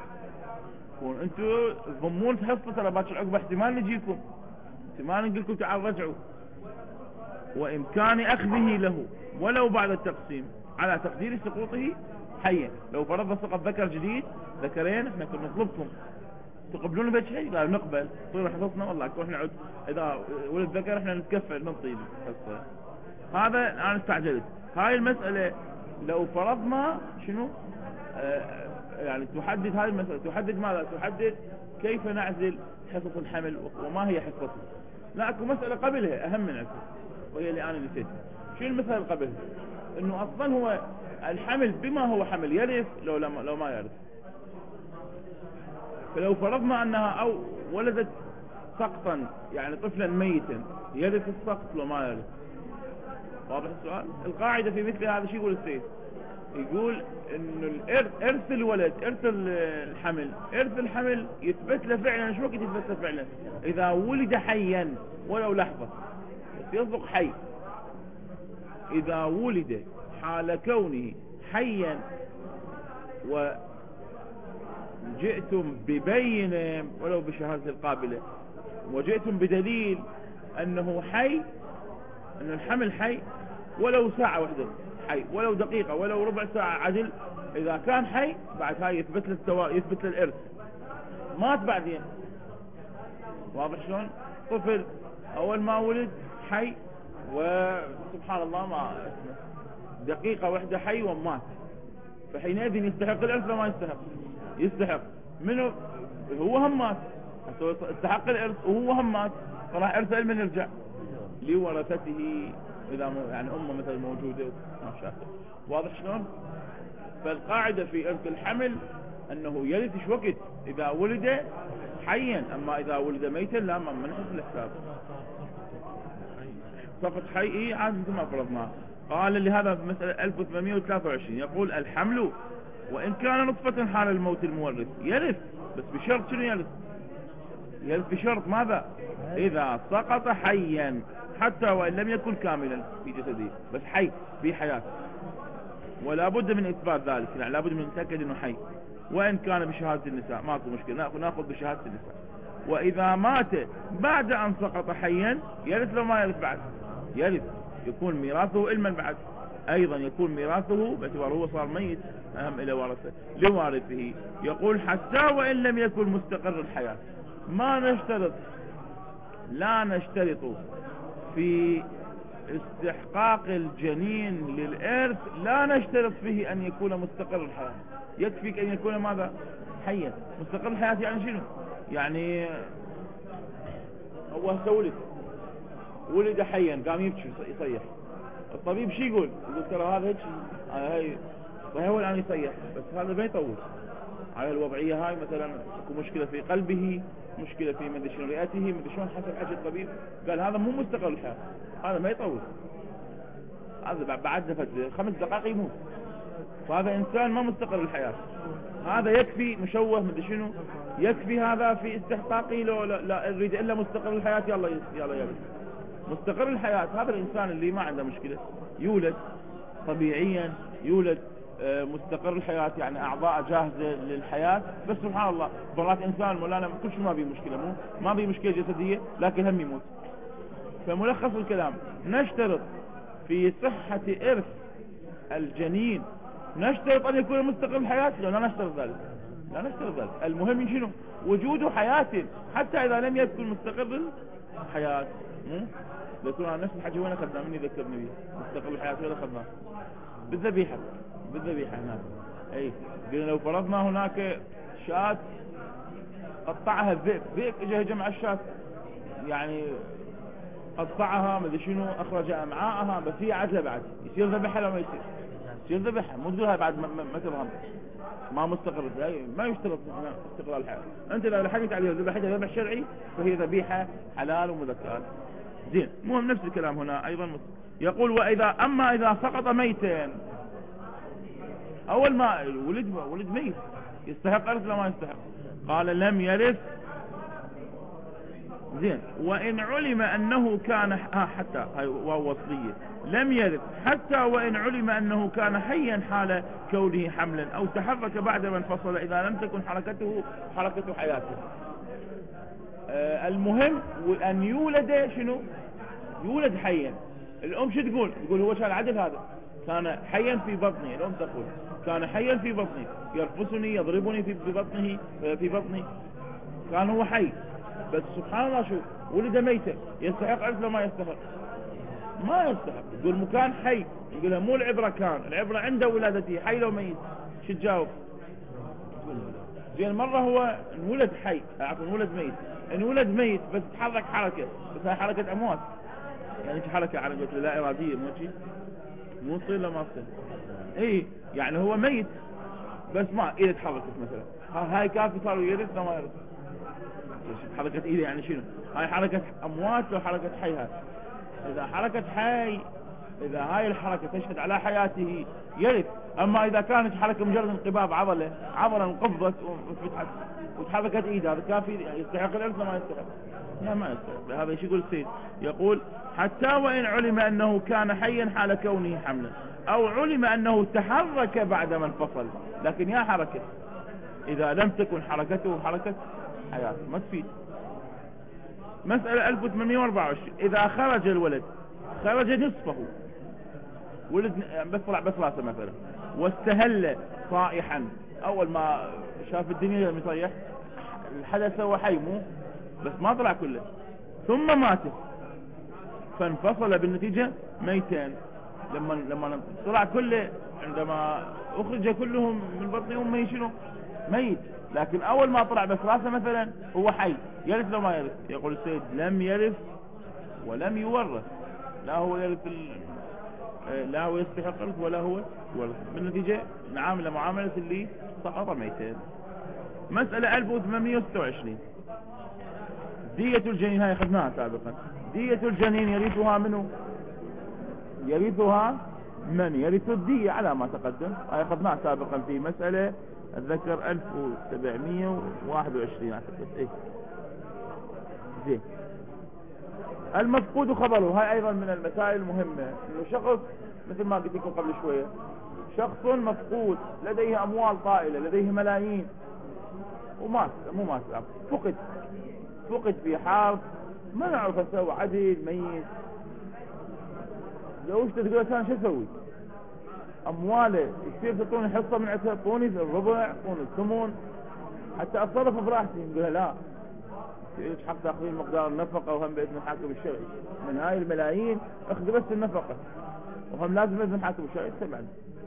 انتوا تضمون حصه ترى باكر عقبه احتمال نجيكم، احتمال نقول لكم تعال رجعوا. وامكان اخذه له ولو بعد التقسيم على تقدير سقوطه حيا. لو فرضنا سقط ذكر جديد ذكرين احنا كنا نطلبكم تقبلون بهذا الشيء؟ قالوا نقبل، تصير حصصنا والله كنا نعد اذا ولد ذكر احنا نتكفل نعطي حصه. هذا انا استعجلت. هاي المساله لو فرضنا شنو آه يعني تحدد هذه المساله، تحدد ماذا؟ تحدد كيف نعزل حصص الحمل وما هي حصته. لا اكو مساله قبلها اهم من عندكم وهي اللي انا نسيتها. شو المساله اللي قبلها؟ انه اصلا هو الحمل بما هو حمل يرث لو لما لو ما يرث. فلو فرضنا انها او ولدت سقطا يعني طفلا ميتا يرث السقط لو ما يرث. واضح السؤال؟ القاعده في مثل هذا شو يقول السيد؟ يقول انه الارث ارث الولد ارث الحمل ارث الحمل يثبت له فعلا. شو وقت يثبت له فعلا؟ اذا ولد حيا ولو لحظه، بس يصدق حي. اذا ولد حال كونه حيا وجئتم ببينه ولو بشهادة القابلة وجئتم بدليل انه حي، ان الحمل حي ولو ساعة واحدة حي ولو دقيقة ولو ربع ساعة عدل، اذا كان حي بعد هاي يثبت له التوا... يثبت له الارث. مات بعدين. واضح شلون؟ طفل اول ما ولد حي وسبحان الله ما اسمه دقيقة واحدة حي ومات، فحينئذ يستحق الارث ولا ما يستحق؟ يستحق. منه هو هم مات، استحق الارث وهو هم مات، فراح ارثه من يرجع لورثته اذا يعني امه مثل موجوده ما شاء الله. واضح شلون؟ فالقاعده في ارث الحمل انه يرث ايش وقت؟ اذا ولد حيا، اما اذا ولد ميتا لا من حسب الحساب. سقط حي إيه عاد مثل ما فرضناها. قال لهذا مسألة ألف وثمانمائة وثلاثة وعشرين يقول الحمل وإن كان نطفة حال الموت المورث يرث، بس بشرط شنو يرث؟ يرث بشرط ماذا؟ إذا سقط حيا حتى وإن لم يكن كاملا في جسده، بس حي في حياة، ولا بد من إثبات ذلك، يعني لا بد من نتأكد أنه حي. وإن كان بشهادة النساء ماكو مشكلة، نأخذ نأخذ بشهادة النساء. وإذا مات بعد أن سقط حيا يرث لو ما يرث بعد؟ يرث، يكون ميراثه علما بعد، أيضا يكون ميراثه باعتباره هو صار ميت أهم إلى ورثه لوارثه. يقول حتى وإن لم يكن مستقر الحياة. ما نشترط، لا نشترط في استحقاق الجنين للإرث، لا نشترط فيه أن يكون مستقر الحياة، يكفيك أن يكون ماذا؟ حيا. مستقر الحياة يعني شنو؟ يعني هو هسه ولد ولد حيا قام يبكي يصيح، الطبيب شو يقول؟ يقول ترى هذا هيك هاي هو الآن يصيح، بس هذا ما يطول على الوضعية هاي، مثلا اكو مشكلة في قلبه، مشكلة في مدري شنو رئته، مدري شلون، حسب حكي الطبيب قال هذا مو مستقر الحياة، هذا ما يطول، هذا بعد نفس خمس دقائق يموت، فهذا إنسان ما مستقر الحياة. هذا يكفي مشوه مدري شنو، يكفي هذا في استحقاقي لو لا, لا يريد إلا مستقر الحياة يلا يلا يلا مستقر الحياة. هذا الإنسان اللي ما عنده مشكلة يولد طبيعيا، يولد مستقر الحياة، يعني أعضاء جاهزة للحياة، بس سبحان الله مرات إنسان مولانا كل شيء ما بيه مشكلة، مو ما بيه مشكلة جسدية لكن هم يموت. فملخص الكلام نشترط في صحة إرث الجنين، نشترط أن يكون مستقر الحياة؟ لا نشترط ذلك، لا نشترط ذلك. المهم شنو؟ وجود حياة، حتى إذا لم يكن مستقر الحياة. ذكرنا نفس الحكي وين أخذنا؟ مني ذكرني بيه مستقر الحياة وين أخذناه؟ بالذبيحة، بالذبيحة هناك. أي قلنا لو فرضنا هناك شاة قطعها الذئب، ذئب اجى هجم على الشاة، يعني قطعها ماذا شنو، أخرج أمعاءها، بس هي عدلة بعد، يصير ذبحها لو ما يصير؟ يصير ذبحها، مو تقولها بعد ما تفهم ما مستقر، ما يشترط استقرار الحياة. أنت إذا لحقت عليها ذبحتها ذبح شرعي فهي ذبيحة حلال ومذكرات. زين، مهم نفس الكلام هنا أيضا. يقول وإذا أما إذا سقط ميتين، أول ما ولد ولد ميت يستحق إرث لا ما يستحق؟ قال لم يرث. زين، وإن علم أنه كان آه حتى هاي واو وصلية، لم يرث حتى وإن علم أنه كان حيا حال كونه حملا أو تحرك بعد ما انفصل إذا لم تكن حركته حركة حياته. آه المهم أن يولد شنو؟ يولد حيا. الأم شو تقول؟ تقول هو كان عدل، هذا كان حيا في بطني، الأم تقول كان حيا في بطني يرفسني يضربني في بطنه في بطني، كان هو حي، بس سبحان الله شوف ولد ميتا، يستحق إرث لو ما يستحق؟ ما يستحق. تقول مكان حي، يقولها مو العبرة كان، العبرة عند ولادته حي لو ميت. شو تجاوب؟ زين مرة هو انولد حي، عفوا انولد ميت، انولد ميت بس تحرك حركة، بس هاي حركة أموات، يعني حركة على قلت لا إرادية، مو شيء مو تصير لما تصير. اي يعني هو ميت بس ما إيده تحركت مثلا، هاي كافي صاروا يرث لو ما يرث؟ حركة إيده يعني شنو؟ هاي حركة أموات لو حركة حي؟ هاي إذا حركة حي، إذا هاي الحركة تشهد على حياته يرث. أما إذا كانت حركة مجرد انقباض عضلة، عضلة انقبضت وفتحت وتحركت إيده، هذا كافي يستحق الإرث ما يستحق؟ لا ما يستحق. هذا ايش يقول السيد؟ يقول حتى وإن علم أنه كان حيا حال كونه حملا أو علم أنه تحرك بعد ما انفصل، لكن يا حركة إذا لم تكن حركته حركة حياة ما تفيد. مسألة ألف وثمانمائة وأربعة وعشرين إذا خرج الولد، خرج نصفه، ولد بس طلع بس راسه مثلا، واستهل صائحا، أول ما شاف الدنيا مصيح الحدث هو حي مو بس ما طلع كله، ثم مات فانفصل بالنتيجة ميتين. لما لما طلع كله، عندما أخرج كلهم من بطن أمه شنو؟ ميت، لكن أول ما طلع بس راسه مثلا هو حي، يرث لو ما يرث؟ يقول السيد لم يرث ولم يورث، لا هو يرث ال... لا هو يستحق الرث ولا هو يورث، بالنتيجة نعامل معاملة اللي سقط ميتين. مسألة ألف وثمانمائة وستة وعشرين دية الجنين، هاي أخذناها سابقا. دية الجنين يرثها منه يرثها من يرث الدية على ما تقدم، أخذناه سابقا في مسألة الذكر ألف وسبعمية وواحد وعشرين أعتقد. إيه زين. المفقود خبره، هاي أيضا من المسائل المهمة، إنه شخص مثل ما قلت لكم قبل شوية، شخص مفقود لديه أموال طائلة، لديه ملايين ومات، مو مات فقد فقد في حرب، ما نعرف نسوي عدل ميت، لو ايش تقول كان شو اسوي؟ امواله يصير تعطوني حصه من عندها، اعطوني الربع، اعطوني الثمن، حتى اتصرف براحتي. نقول لا، ايش حق تاخذين مقدار النفقه وهم باذن الحاكم الشرعي من هاي الملايين، اخذ بس النفقه وهم لازم باذن الحاكم الشرعي تبعنا.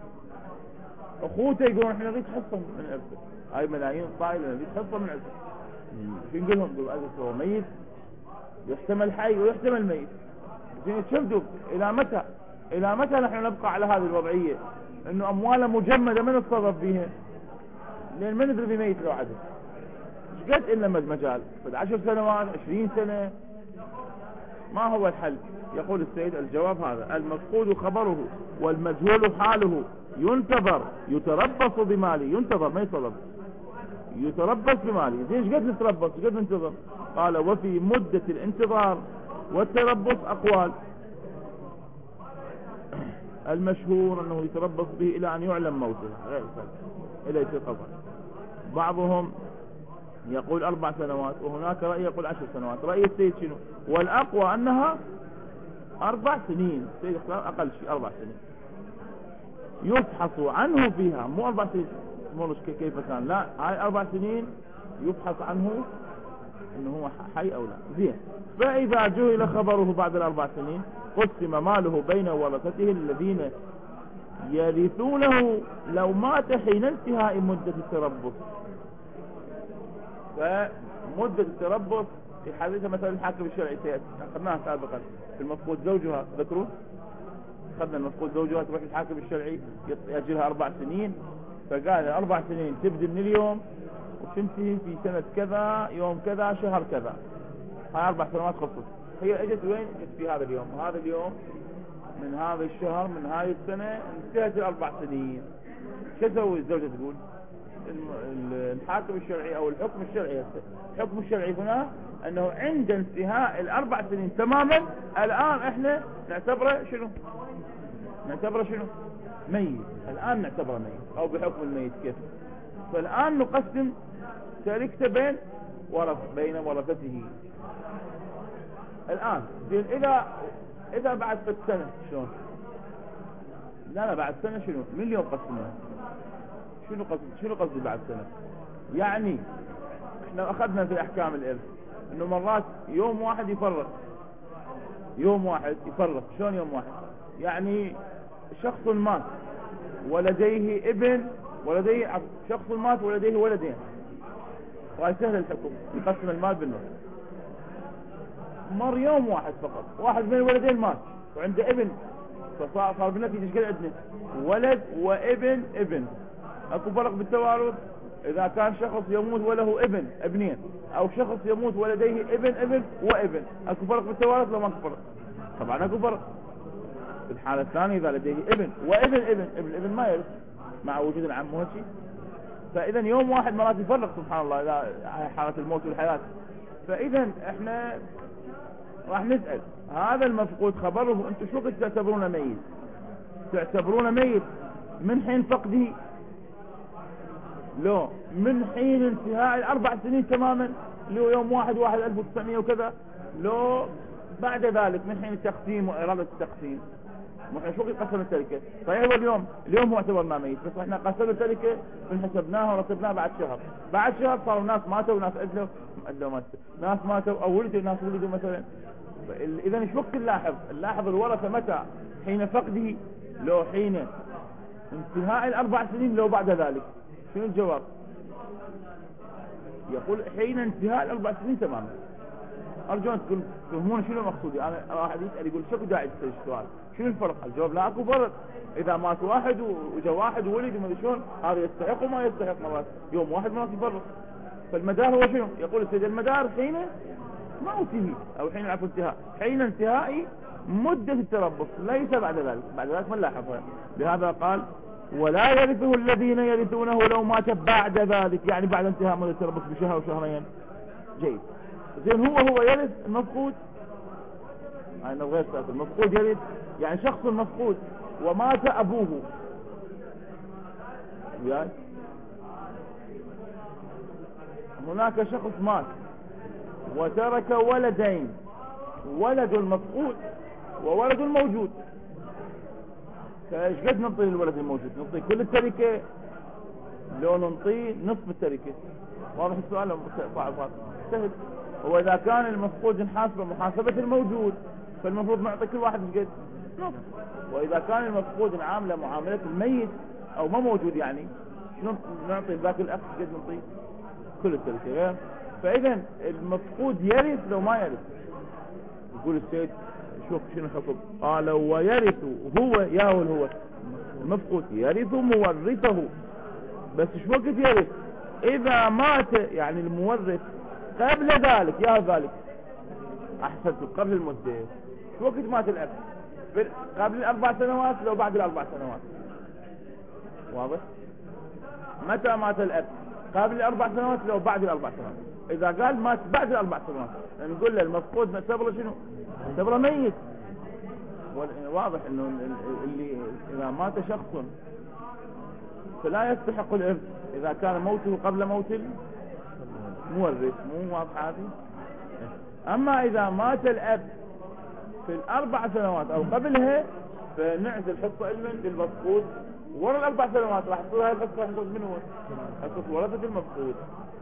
اخوته يقولون احنا نريد حصه من ارثه، هاي ملايين طايله نريد حصه من ارثه. شو نقول لهم؟ نقول ارث هو ميت، يحتمل حي ويحتمل ميت. زين شفتوا الى متى الى متى نحن نبقى على هذه الوضعيه، انه امواله مجمده ما نتصرف فيها، لان ما ندري بميت لو عدد ايش قد إلا مجال بعد عشر سنوات عشرين سنه. ما هو الحل؟ يقول السيد الجواب هذا: المفقود خبره والمجهول حاله ينتظر، يتربص بماله، ينتظر ما يطلب، يتربص بماله. زين ايش قد نتربص ايش قد ننتظر؟ قال: وفي مدة الانتظار والتربص أقوال. المشهور أنه يتربص به إلى أن يعلم موته، غير إلى يصير قضاء. بعضهم يقول أربع سنوات، وهناك رأي يقول عشر سنوات. رأي السيد شنو؟ والأقوى أنها أربع سنين. السيد اختار أقل شيء أربع سنين، يفحص عنه فيها، مو أربع سنين مولش كيف كان، لا، هاي أربع سنين يفحص عنه إنه هو حي أو لا. زين. فإذا جهل خبره بعد الأربع سنين قسم ماله بين ورثته الذين يرثونه لو مات حين انتهاء مدة التربص. فمدة التربص في حديث مثلا الحاكم الشرعي أخذناها سابقا في المفقود زوجها، ذكروا أخذنا المفقود زوجها تروح الحاكم الشرعي يأجلها أربع سنين، فقال أربع سنين تبدأ من اليوم وتنتهي في سنة كذا يوم كذا شهر كذا. هاي أربع سنوات خلصت. هي اجت وين؟ اجت في هذا اليوم، هذا اليوم من هذا الشهر من هاي السنة انتهت الأربع سنين. شو تسوي الزوجة؟ تقول الحاكم الشرعي أو الحكم الشرعي، الحكم الشرعي هنا أنه عند انتهاء الأربع سنين تماما الآن إحنا نعتبره شنو؟ نعتبره شنو؟ ميت. الآن نعتبره ميت أو بحكم الميت كيف؟ فالآن نقسم تركته بين ورث بين ورثته. الآن زين إذا إذا بعد سنة شلون؟ لا لا بعد سنة شنو؟ من اليوم قسمنا؟ شنو قصد شنو قصدي بعد سنة؟ يعني احنا أخذنا في أحكام الإرث إنه مرات يوم واحد يفرق، يوم واحد يفرق. شلون يوم واحد؟ يعني شخص مات ولديه ابن ولديه شخص مات ولديه ولدين، وهي سهل الحكم يقسم المال بالنص. مر يوم واحد فقط، واحد من الولدين مات وعنده ابن، فصار صار بالنتيجة ايش قد عندنا؟ ولد وابن ابن. اكو فرق بالتوارث اذا كان شخص يموت وله ابن ابنين، او شخص يموت ولديه ابن ابن وابن، اكو فرق بالتوارث لو ما اكو فرق؟ طبعا اكو فرق. في الحالة الثانية اذا لديه ابن وابن ابن، ابن ابن ما يرث مع وجود العم وهالشيء. فاذا يوم واحد مرات يفرق سبحان الله اذا حالة الموت والحياة. فاذا احنا راح نسأل هذا المفقود خبره انتم شو قد تعتبرونه ميت؟ تعتبرونه ميت من حين فقده، لو من حين انتهاء الاربع سنين تماما لو يوم واحد واحد الف وتسعمية وكذا، لو بعد ذلك من حين التقسيم وإرادة التقسيم. احنا شو قسم التركة؟ صحيح هو اليوم اليوم هو اعتبرنا ميت، بس احنا قسمنا التركة حسبناها ورتبناها بعد شهر، بعد شهر صاروا ناس ماتوا وناس ادلوا ادلوا ماتوا، ناس ماتوا او ولدوا ناس ولدوا مثلا. اذا ايش وقت نلاحظ؟ نلاحظ الورثة متى؟ حين فقده، لو حين انتهاء الاربع سنين، لو بعد ذلك. شنو الجواب؟ يقول حين انتهاء الاربع سنين تماما. ارجو ان تفهمون شنو مقصودي. انا واحد يسال يقول شو داعي تسال السؤال؟ شنو الفرق؟ الجواب لا اكو فرق. اذا مات واحد وجا واحد وولد وما شلون، هذا يستحق وما يستحق مرات، يوم واحد مرات يفرق. فالمدار هو شنو؟ يقول السيد المدار حين موته او حين عفوا انتهاء، حين انتهاء مدة التربص ليس بعد ذلك، بعد ذلك ما لاحظها. لهذا قال ولا يرثه الذين يرثونه لو مات بعد ذلك، يعني بعد انتهاء مدة التربص بشهر وشهرين. جيد. زين هو هو يرث المفقود، هاي يعني غير سؤال. المفقود يرث يعني شخص مفقود ومات أبوه، يعني هناك شخص مات وترك ولدين، ولد المفقود وولد الموجود، فايش قد نعطي الولد الموجود؟ نعطي كل التركة لو نعطي نصف التركة؟ واضح السؤال؟ صعب سهل. وإذا كان المفقود نحاسبه محاسبة الموجود فالمفروض نعطي كل واحد قد نصف، وإذا كان المفقود نعامله معاملة الميت أو ما موجود يعني شنو نعطي باقي الأخ قد نعطي كل التركة غير. فإذا المفقود يرث لو ما يرث. يقول السيد شوف شنو الحكم، قال ويرث هو يا هو هو المفقود يرث مورثه، بس شو وقت يرث؟ إذا مات يعني المورث قبل ذلك يا ذلك أحسنت قبل المدة. شو وقت مات الأب؟ قبل الأربع سنوات لو بعد الأربع سنوات؟ واضح؟ متى مات الأب؟ قبل الأربع سنوات لو بعد الأربع سنوات؟ إذا قال مات بعد الأربع سنوات نقول له المفقود نعتبره شنو؟ نعتبره ميت. واضح إنه اللي إذا مات شخص فلا يستحق الإرث إذا كان موته قبل موت المورث. مو واضح هذه؟ أما إذا مات الأب في الأربع سنوات أو قبلها فنعزل حصة علما للمفقود، ورا الأربع سنوات راح تصير هاي الحصة حصة من هو؟ حصة ورثة المفقود.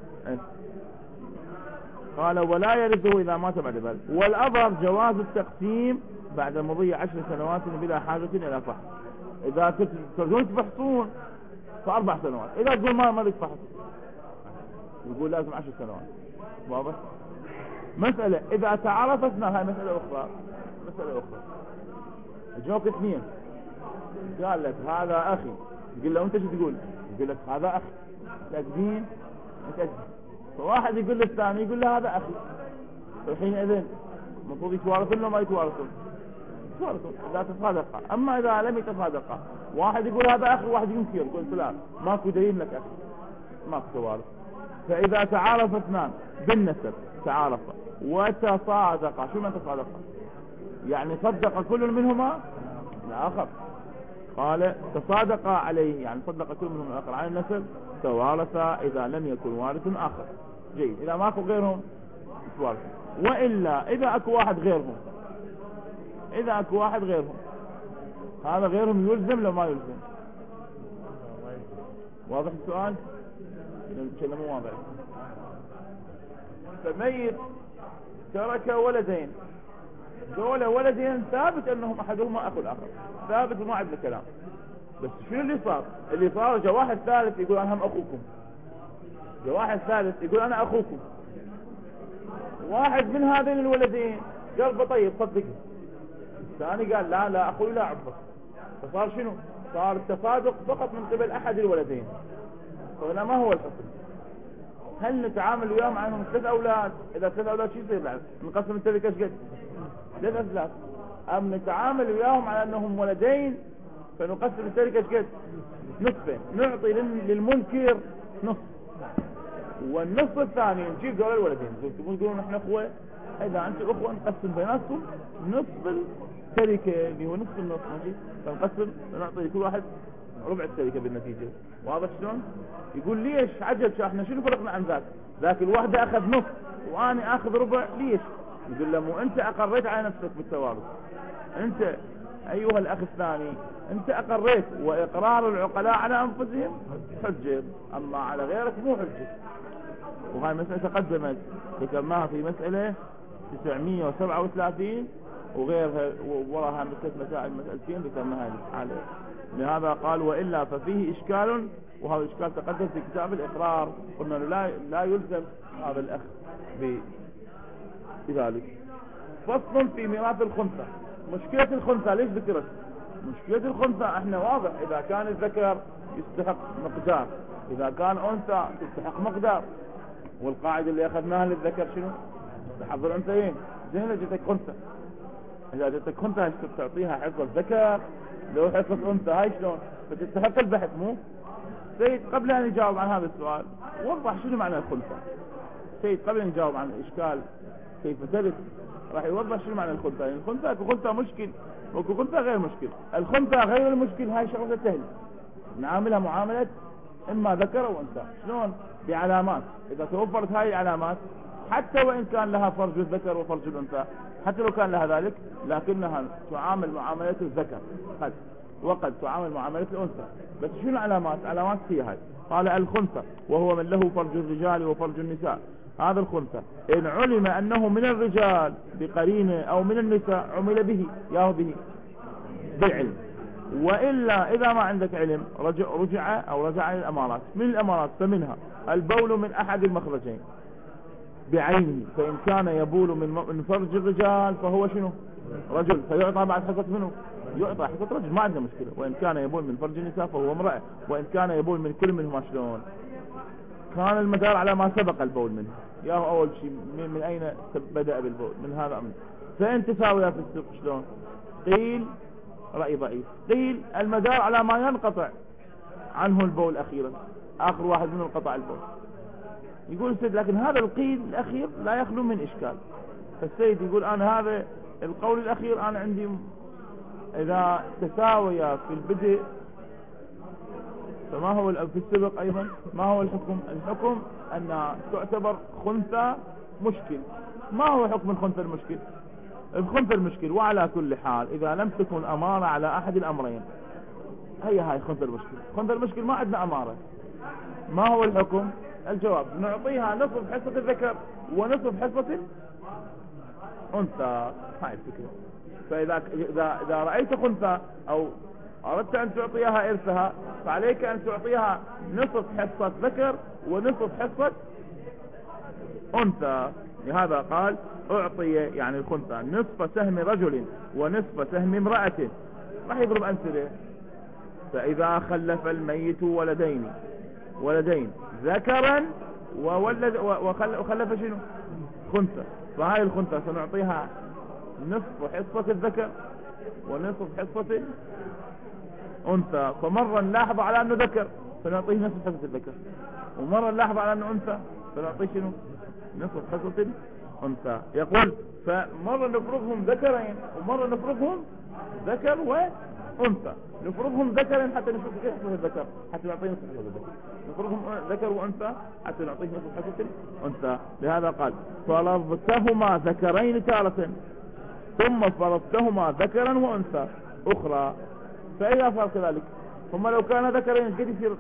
قال ولا يرثه إذا مات بعد ذلك. والأظهر جواز التقسيم بعد مضي عشر سنوات بلا حاجة إلى فحص. إذا ترجون تفحصون فأربع سنوات، إذا تقول ما مالك فحص يقول لازم عشر سنوات. واضح؟ مسألة إذا تعارف اثنان، هاي مسألة أخرى. مسألة أخرى جوك اثنين قال لك هذا أخي، يقول له أنت شو تقول؟ يقول لك هذا أخي تكذين متأكد. فواحد يقول للثاني يقول له هذا أخي، فالحين إذن المفروض يتوارثون ولا ما يتوارثون؟ يتوارثون إذا تصادقا. أما إذا لم يتصادقا واحد يقول هذا أخي وواحد ينكر يقول فلان ماكو دليل لك أخي، ماكو توارث. فإذا تعارف اثنان بالنسب تعارف وتصادقا، شو ما تصادقا؟ يعني صدق كل منهما الآخر. قال تصادق عليه يعني صدق كل منهم الآخر عن النسب توارثا إذا لم يكن وارث آخر. جيد. إذا ماكو غيرهم توارث. وإلا إذا أكو واحد غيرهم، إذا أكو واحد غيرهم هذا غيرهم يلزم لو ما يلزم؟ واضح السؤال؟ كلام مو واضح. فميت ترك ولدين، دول ولدين ثابت انهم احدهما اخو الاخر، ثابت وما عندنا كلام. بس شنو اللي صار؟ اللي صار جاء واحد ثالث يقول انا هم اخوكم، جاء واحد ثالث يقول انا اخوكم. واحد من هذين الولدين قلبه طيب صدقه، الثاني قال لا لا اخوي لا عبه. فصار شنو؟ صار التصادق فقط من قبل احد الولدين. فهنا ما هو الحكم؟ هل نتعامل وياهم عنهم ثلاث اولاد؟ اذا ثلاث اولاد شو يصير بعد؟ نقسم التركه ايش قد؟ ثلاث أثلاث. أم نتعامل وياهم على أنهم ولدين فنقسم التركة ايش قد؟ نصفين، نعطي للمنكر نصف والنصف الثاني نجيب دول الولدين. تقولون تقولون نحن أخوة، إذا أنت أخوة نقسم بيناتكم نصف التركة اللي هو نصف النصف، ماشي؟ فنقسم نعطي لكل واحد ربع التركة بالنتيجة. واضح شلون؟ يقول ليش عجب احنا شنو فرقنا عن ذاك؟ ذاك الواحدة أخذ نصف وأنا أخذ ربع، ليش؟ يقول له مو أنت أقريت على نفسك بالتوارث، أنت أيها الأخ الثاني أنت أقريت، وإقرار العقلاء على أنفسهم حجة، أما على غيرك مو حجة. وهاي مسألة تقدمت ذكرناها في مسألة تسعمية وسبعة وثلاثين وغيرها وراها مسألة مسائل مسألتين ذكرناها على. لهذا قال وإلا ففيه إشكال، وهذا الإشكال تقدم في كتاب الإقرار، قلنا لا لا يلزم هذا الأخ بذلك. فصل في ميراث الخنثى. مشكلة الخنثى ليش ذكرت؟ مشكلة الخنثى احنا واضح إذا كان الذكر يستحق مقدار، إذا كان أنثى يستحق مقدار، والقاعدة اللي أخذناها للذكر شنو؟ تحضر أنثيين. زين جتك خنثى اذا جتك خنثى تعطيها حصة ذكر لو حصة انثى، هاي شلون؟ فتستحق البحث مو؟ سيد قبل ان يجاوب عن هذا السؤال وضح شنو معنى الخنثى. سيد قبل ان يجاوب عن الاشكال كيف ترث راح يوضح شنو معنى الخنثى. يعني الخنثى كخنثى مشكل وكخنثى غير مشكل. الخنثى غير المشكل هاي شغلة سهلة، نعاملها معاملة اما ذكر او انثى. شلون؟ بعلامات. اذا توفرت هاي العلامات حتى وان كان لها فرج الذكر وفرج الانثى، حتى لو كان لها ذلك، لكنها تعامل معاملة الذكر قد وقد تعامل معاملة الانثى. بس شنو العلامات؟ علامات هي هاي. قال الخنثى وهو من له فرج الرجال وفرج النساء. هذا الخنثى إن علم أنه من الرجال بقرينه أو من النساء عمل به، ياه به بالعلم. وإلا إذا ما عندك علم رجع, رجع أو رجع الأمارات. من الأمارات فمنها البول من أحد المخرجين بعينه، فإن كان يبول من فرج الرجال فهو شنو؟ رجل، فيعطى بعد حصة منه، يعطى حصة رجل، ما عندنا مشكلة. وإن كان يبول من فرج النساء فهو امرأة. وإن كان يبول من كل منهما شلون؟ كان المدار على ما سبق البول منه، يا أول شيء من, من أين بدأ بالبول؟ من هذا أمن. فإن تساوي في السوق شلون؟ قيل رأي ضعيف، قيل المدار على ما ينقطع عنه البول أخيرا، آخر واحد منه انقطع البول. يقول السيد لكن هذا القيل الأخير لا يخلو من إشكال. فالسيد يقول أنا هذا القول الأخير أنا عندي إذا تساوي في البدء فما هو في السبق أيضا ما هو الحكم؟ الحكم أن تعتبر خنثى مشكل. ما هو حكم الخنثى المشكل؟ الخنثى المشكل وعلى كل حال إذا لم تكن أمارة على أحد الأمرين، هي هاي خنثى المشكل. خنثى المشكل ما عندنا أمارة. ما هو الحكم؟ الجواب نعطيها نصف حصة الذكر ونصف حصة الأنثى. هاي الفكرة. فإذا إذا إذا رأيت خنثى أو أردت أن تعطيها إرثها فعليك أن تعطيها نصف حصة ذكر ونصف حصة أنثى. لهذا قال أعطي يعني الخنثى نصف سهم رجل ونصف سهم امرأة. راح يضرب أمثلة. فإذا خلف الميت ولدين ولدين ذكرا وولد وخلف شنو؟ خنثى. فهاي الخنثى سنعطيها نصف حصة الذكر ونصف حصة أنثى. فمرة نلاحظ على أنه ذكر فنعطيه نصف حصة الذكر، ومرة نلاحظ على أنه أنثى فنعطيه شنو؟ نصف حصة الأنثى. يقول فمرة نفرضهم ذكرين ومرة نفرضهم ذكر وأنثى. نفرضهم ذكرين حتى نشوف كيف حصة الذكر حتى نعطيه نصف حصة الذكر، نفرضهم ذكر وأنثى حتى نعطيه نصف حصة الأنثى. لهذا قال فرضتهما ذكرين تارة ثم فرضتهما ذكرا وأنثى أخرى. فإذا صار كذلك هم لو كان ذكرين قد يصير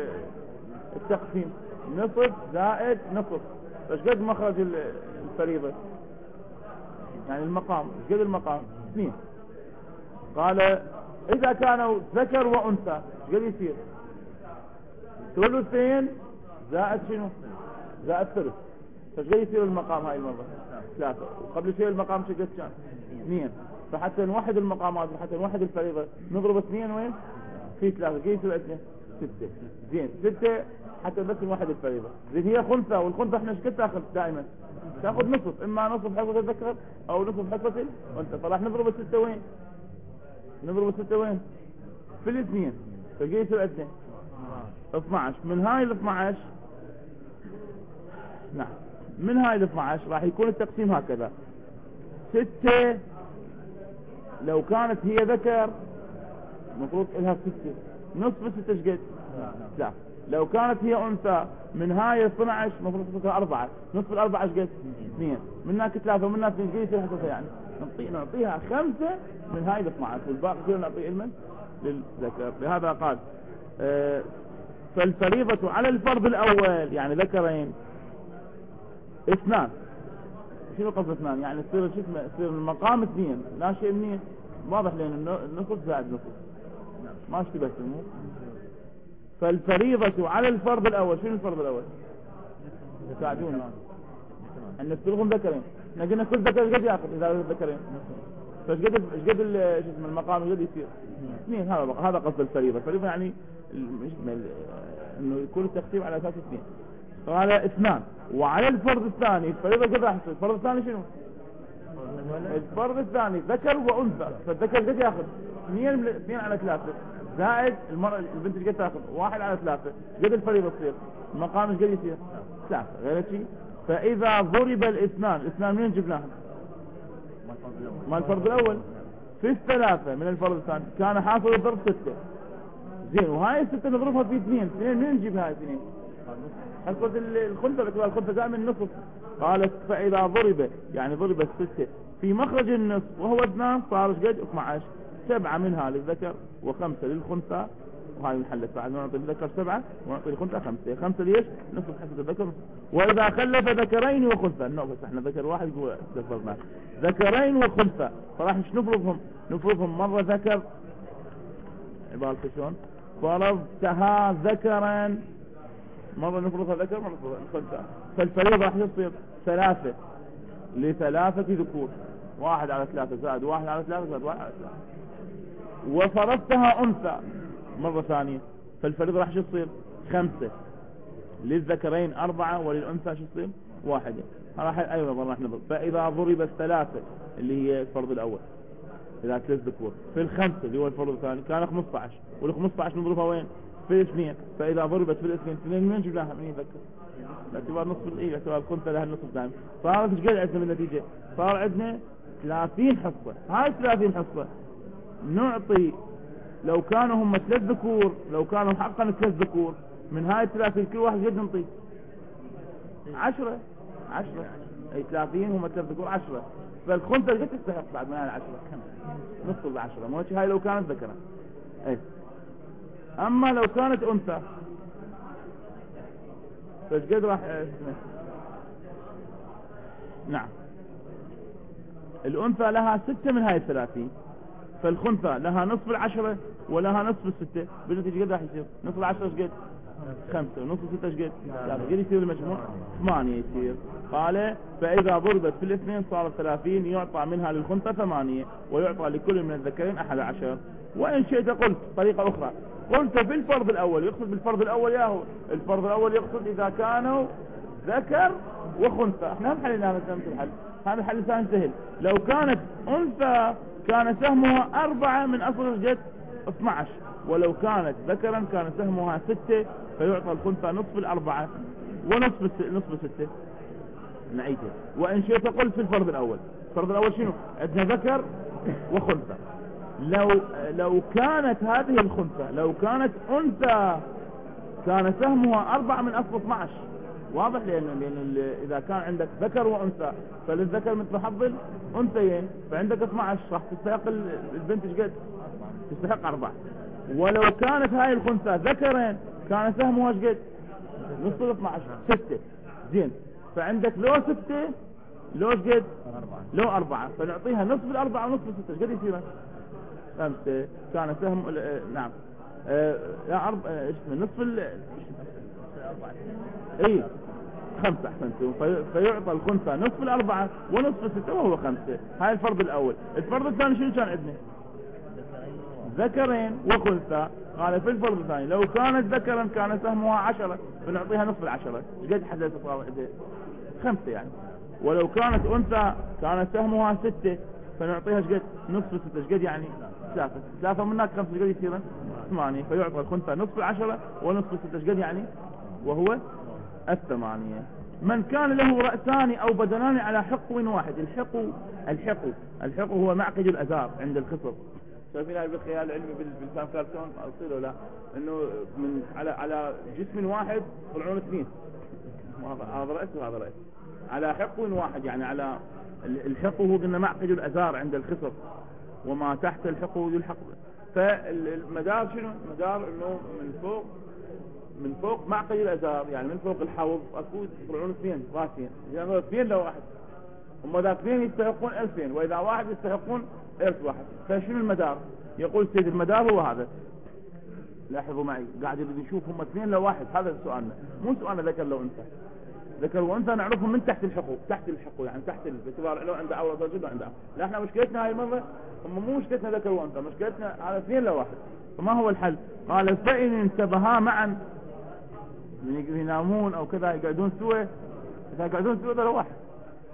التقسيم؟ نصف زائد نصف. ايش قد مخرج الفريضة؟ يعني المقام ايش قد المقام؟ اثنين. قال إذا كانوا ذكر وأنثى ايش قد يصير؟ ثلثين زائد شنو؟ زائد ثلث. فايش قد يصير المقام هاي المرة؟ ثلاثة. وقبل شيء المقام شو قد كان؟ اثنين. فحتى نوحد المقامات وحتى نوحد الفريضة نضرب اثنين وين؟ في ثلاثة. كيف يصير عندنا؟ ستة. زين ستة حتى بس نوحد الفريضة. زين هي خنثى، والخنثى احنا ايش قد تاخذ دائما؟ تاخذ نصف، اما نصف حصة الذكر او نصف حصة الانثى. فراح نضرب الستة وين؟ نضرب الستة وين؟ في الاثنين. فكيف يصير عندنا؟ اثنعش. من هاي ال اثنعش نعم من هاي ال اثنعش راح يكون التقسيم هكذا. ستة لو كانت هي ذكر مفروض لها ستة، نصف الستة ايش قد؟ لا. لو كانت هي انثى من هاي اثنعش مفروض تصير أربعة، نصف الأربعة ايش قد؟ اثنين. منها ثلاثة ومنها اثنين قد يصير حصتها يعني نعطي نعطيها خمسة من هاي الاثنعش والباقي كله نعطيه علما للذكر. لهذا قال آه فالفريضة على الفرض الأول يعني ذكرين اثنان. شنو قصد اثنان؟ يعني يصير شو اسمه يصير المقام اثنين لا شيء منين واضح لين النصف زائد نصف ما اشتبه سموه. فالفريضة على الفرض الأول. شنو الفرض الأول؟ تساعدون ان نفترضهم ذكرين. احنا قلنا كل ذكر قد ياخذ اذا ذكرين فايش قد ايش قد شو اسمه المقام قد يصير اثنين. هذا هذا قصد الفريضة. الفريضة يعني انه يكون التقسيم على اساس اثنين. قال اثنان. وعلى الفرض الثاني الفريضة قد راح تصير؟ الفرض الثاني شنو؟ الفرض الثاني ذكر وانثى، فالذكر قد ياخذ اثنين اثنين على ثلاثة زائد المرأة البنت قد تاخذ واحد على ثلاثة، قد الفريضة تصير المقام قد يصير ثلاثة غير شيء. فإذا ضرب الاثنان، الاثنان منين جبناهم؟ ما الفرض الأول في الثلاثة من الفرض الثاني كان حاصل الضرب ستة، زين وهاي الستة نضربها في اثنين، اثنين منين نجيب هاي اثنين؟ حصلت الخنثى، الخنثى دائما النصف. قالت فإذا ضرب يعني ضرب الستة في مخرج النصف وهو اثنان صار قد اثني عشر، سبعة منها للذكر وخمسة للخنثى، وهاي انحلت بعد نعطي الذكر سبعة ونعطي الخنثى خمسة، خمسة ليش؟ نصف حسب الذكر. وإذا خلف ذكرين وخنثى، نقص احنا ذكر واحد يقول ذكرنا ذكرين وخنثى، فراح مش نفرضهم نفرضهم مرة ذكر عبارة شلون؟ فرضتها ذكرا مرة نفرضها ذكر مرة نفرضها خنثى، فالفريضة راح يصير ثلاثة لثلاثة ذكور، واحد على ثلاثة زائد واحد على ثلاثة زائد واحد على ثلاثة. وفرضتها أنثى مرة ثانية، فالفريضة راح يصير خمسة للذكرين أربعة وللأنثى شو يصير واحدة. راح أيضا راح نضرب. فإذا ضرب الثلاثة اللي هي الفرض الأول إذا ثلاث ذكور في الخمسة اللي هو الفرض الثاني كان خمسة عشر، وال خمسة عشر نضربها وين؟ في الاثنين. فإذا ضربت في الاثنين اثنين من جبناها من يذكر؟ باعتبار نصف الايه باعتبار الخنثى لها النصف دائما، صارت ايش قد عندنا بالنتيجة؟ صار عندنا ثلاثين حصة. هاي ثلاثين حصة نعطي لو كانوا هم ثلاث ذكور، لو كانوا حقا ثلاث ذكور من هاي الثلاثين كل واحد قد نعطي؟ عشرة عشرة اي ثلاثين هم ثلاث ذكور عشرة، فالخنثى قد تستحق بعد ما هاي العشرة نصف العشرة، مو هاي لو كانت ذكرا. اي اما لو كانت انثى فايش قد راح اسمه؟ نعم الانثى لها ستة من هاي الثلاثين، فالخنثى لها نصف العشرة ولها نصف الستة، بالنتيجة قد راح يصير؟ نصف العشرة ايش قد؟ خمسة، ونصف الستة ايش قد؟ ثلاثة، قد يصير المجموع ثمانية يصير. قال فإذا ضربت في الاثنين صارت ثلاثين، يعطى منها للخنثى ثمانية ويعطى لكل من الذكرين أحد عشر. وإن شئت قلت طريقة أخرى، قلت في الفرض الأول، يقصد بالفرض الأول ياهو الفرض الأول يقصد إذا كانوا ذكر وخنثى، احنا هم حلينا هذا الحل، هذا الحل ثاني سهل. لو كانت أنثى كان سهمها أربعة من أصل الجد اثني عشر، ولو كانت ذكرا كان سهمها ستة، فيعطى الخنثى نصف الأربعة ونصف الس... نصف الستة نعيده. وإن شئت قلت في الفرض الأول، الفرض الأول شنو؟ عندنا ذكر وخنثى، لو لو كانت هذه الخنثى لو كانت أنثى كان سهمها أربعة من أصل اثني عشر، واضح؟ لأن, لأن إذا كان عندك ذكر وأنثى فللذكر مثل حظ الأنثيين، فعندك اثني عشر راح تستحق البنت ايش قد؟ تستحق أربعة. ولو كانت هاي الخنثى ذكرين كان سهمها ايش قد؟ نصف اثني عشر ستة، زين فعندك لو ستة لو ايش قد؟ لو أربعة، فنعطيها نصف الأربعة ونصف الستة ايش قد يصير؟ خمسة. كان سهم اه نعم اه لا أرب ايش نصف ال اي خمسة احسنتم، في... فيعطى الخنثى نصف الأربعة ونصف الستة وهو خمسة. هاي الفرض الأول. الفرض الثاني شنو كان عندنا؟ ذكرين وخنثى. قال في الفرض الثاني لو كانت ذكرا كان سهمها عشرة، فنعطيها نصف العشرة ايش قد حدث صار عندنا؟ خمسة يعني. ولو كانت أنثى كان سهمها ستة، فنعطيها ايش قد؟ نصف الستة ايش قد يعني؟ ثلاثة. ثلاثة منك خمسة ايش قد يصير؟ ثمانية. فيعطى الخنثى نصف العشرة ونصف الستة ايش قد يعني؟ وهو الثمانية. من كان له رأسان أو بدنان على حقو واحد، الحقو الحقو الحقو هو معقد الأزار عند الخصر. شايفين هاي بالخيال العلمي بالفام كارتون أصير ولا إنه من على على جسم واحد طلعون اثنين، هذا رأس وهذا رأس على حقو واحد، يعني على الحقو هو قلنا معقد الأزار عند الخصر، وما تحت الحقو يلحق. فالمدار شنو؟ مدار إنه من فوق من فوق معقد الأزار، يعني من فوق الحوض أكو يطلعون اثنين راسين، يعني اثنين لو واحد، هم ذا اثنين يستحقون ألفين، وإذا واحد يستحقون ألف واحد. فشنو المدار؟ يقول سيد المدار هو هذا. لاحظوا معي قاعد يريد يشوف هم اثنين لو واحد، هذا سؤالنا، مو سؤالنا ذكر لو أنثى. ذكر وأنثى نعرفهم من تحت الحقوق، تحت الحقوق يعني تحت باعتبار لو عنده عورة رجل عنده. لا احنا مشكلتنا هاي المرة هم مو مشكلتنا ذكر وأنثى، مشكلتنا على اثنين لو واحد. فما هو الحل؟ قال فإن انتبها معا، من ينامون او كذا يقعدون سوا، اذا يقعدون سوا ذا واحد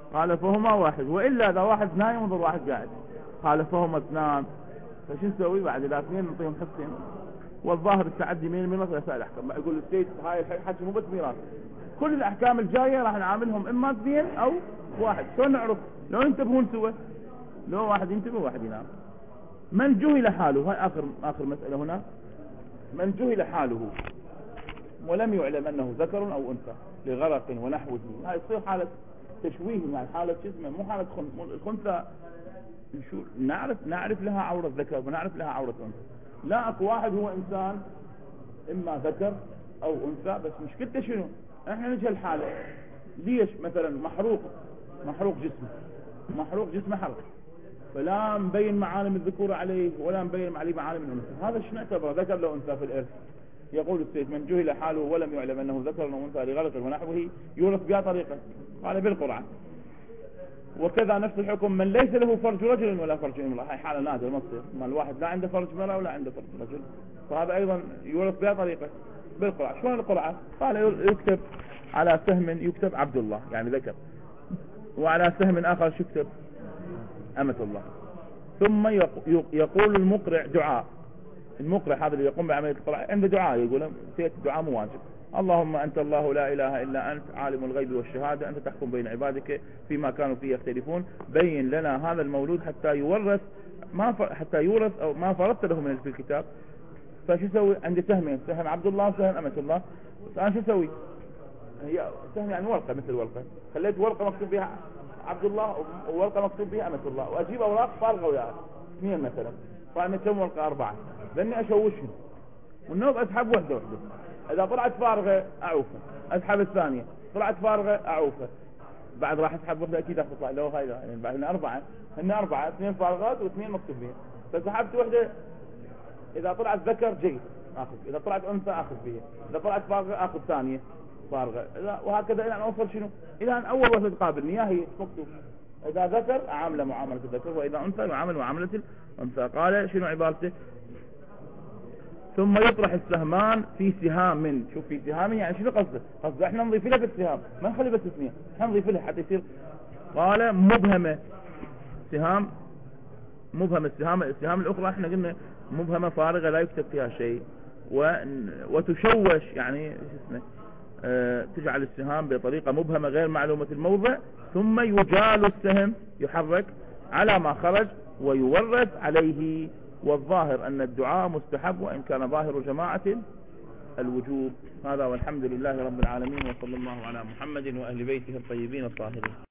قال فهما واحد، وإلا إذا واحد نايم وضل واحد قاعد قال فهما اثنان. فشو نسوي بعد؟ إذا اثنين نعطيهم حصتين. والظاهر التعدي من الميراث وسائل الأحكام. يقول السيد هاي الحكي مو بس ميراث، كل الأحكام الجاية راح نعاملهم إما اثنين أو واحد. شلون نعرف؟ لو ينتبهون سوا، لو واحد ينتبه واحد ينام. من جهل حاله، هاي آخر آخر مسألة هنا. من جهل حاله ولم يعلم أنه ذكر أو أنثى لغرق ونحوه، هاي تصير حالة تشويه، يعني حالة جسمه مو حالة خنثى. الخنثى شو نعرف نعرف لها عورة ذكر ونعرف لها عورة أنثى. لا اكو واحد هو إنسان إما ذكر أو أنثى، بس مشكلته شنو؟ احنا نجهل حاله. ليش؟ مثلا محروق محروق جسمه محروق جسمه حرق، فلا مبين معالم الذكور عليه ولا مبين عليه معالم الأنثى. هذا شنو نعتبره ذكر لو أنثى في الإرث؟ يقول السيد من جهل حاله ولم يعلم أنه ذكر أو أنثى لغرق ونحوه يورث بها طريقة، قال بالقرعة. وكذا نفس الحكم من ليس له فرج رجل ولا فرج امرأة، هاي حالة نادرة ما تصير، ما الواحد لا عنده فرج امرأة ولا عنده فرج رجل، فهذا أيضا يورث بها طريقة بالقرعة. شلون القرعة؟ قال يكتب على سهم يكتب عبد الله يعني ذكر، وعلى سهم آخر شو يكتب؟ أمة الله. ثم يقول المقرع دعاء. المقرع هذا اللي يقوم بعملية القرعة عنده دعاء، يقول سيئة الدعاء مو واجب. اللهم أنت الله لا إله إلا أنت عالم الغيب والشهادة أنت تحكم بين عبادك فيما كانوا فيه يختلفون بين لنا هذا المولود حتى يورث ما ف... حتى يورث أو ما فرضت له من في الكتاب. فشو سوي؟ عندي سهمين، سهم عبد الله وسهم أمة الله. بس أنا شو سوي؟ هي سهم يعني ورقة مثل ورقة، خليت ورقة مكتوب بها عبد الله وورقة مكتوب بها أمة الله، وأجيب أوراق فارغة وياها اثنين مثلا، فأنا كم ورقة؟ أربعة، لأني أشوشهم والنوب أسحب وحدة وحدة. إذا طلعت فارغة أعوفها، أسحب الثانية، طلعت فارغة أعوفها، بعد راح أسحب وحدة أكيد راح تطلع لو هاي يعني بعد هنا أربعة، هنا أربعة اثنين فارغات واثنين مكتوب بها، فسحبت وحدة. إذا طلعت ذكر جيد أخذ، إذا طلعت أنثى أخذ بها، إذا طلعت فارغة أخذ ثانية فارغة، وهكذا إلى أن أوصل شنو؟ إلى أن أول وحدة تقابلني هي مكتوب. إذا ذكر أعامله معاملة الذكر، وإذا أنثى يعامل معاملة الأنثى. قال شنو عبارته؟ ثم يطرح السهمان في سهام. شوف في سهام يعني شنو قصده؟ قصده احنا نضيف لها بالسهام، ما نخلي بس اثنين، احنا نضيف لها حتى يصير. قال مبهمة سهام مبهمة السهام السهام الأخرى احنا قلنا مبهمة فارغة لا يكتب فيها شيء. و... وتشوش يعني شو اسمه اه... تجعل السهام بطريقة مبهمة غير معلومة الموضع. ثم يجال السهم يحرك على ما خرج ويورث عليه. والظاهر أن الدعاء مستحب وإن كان ظاهر جماعة الوجوب. هذا والحمد لله رب العالمين، وصلى الله على محمد وأهل بيته الطيبين الطاهرين.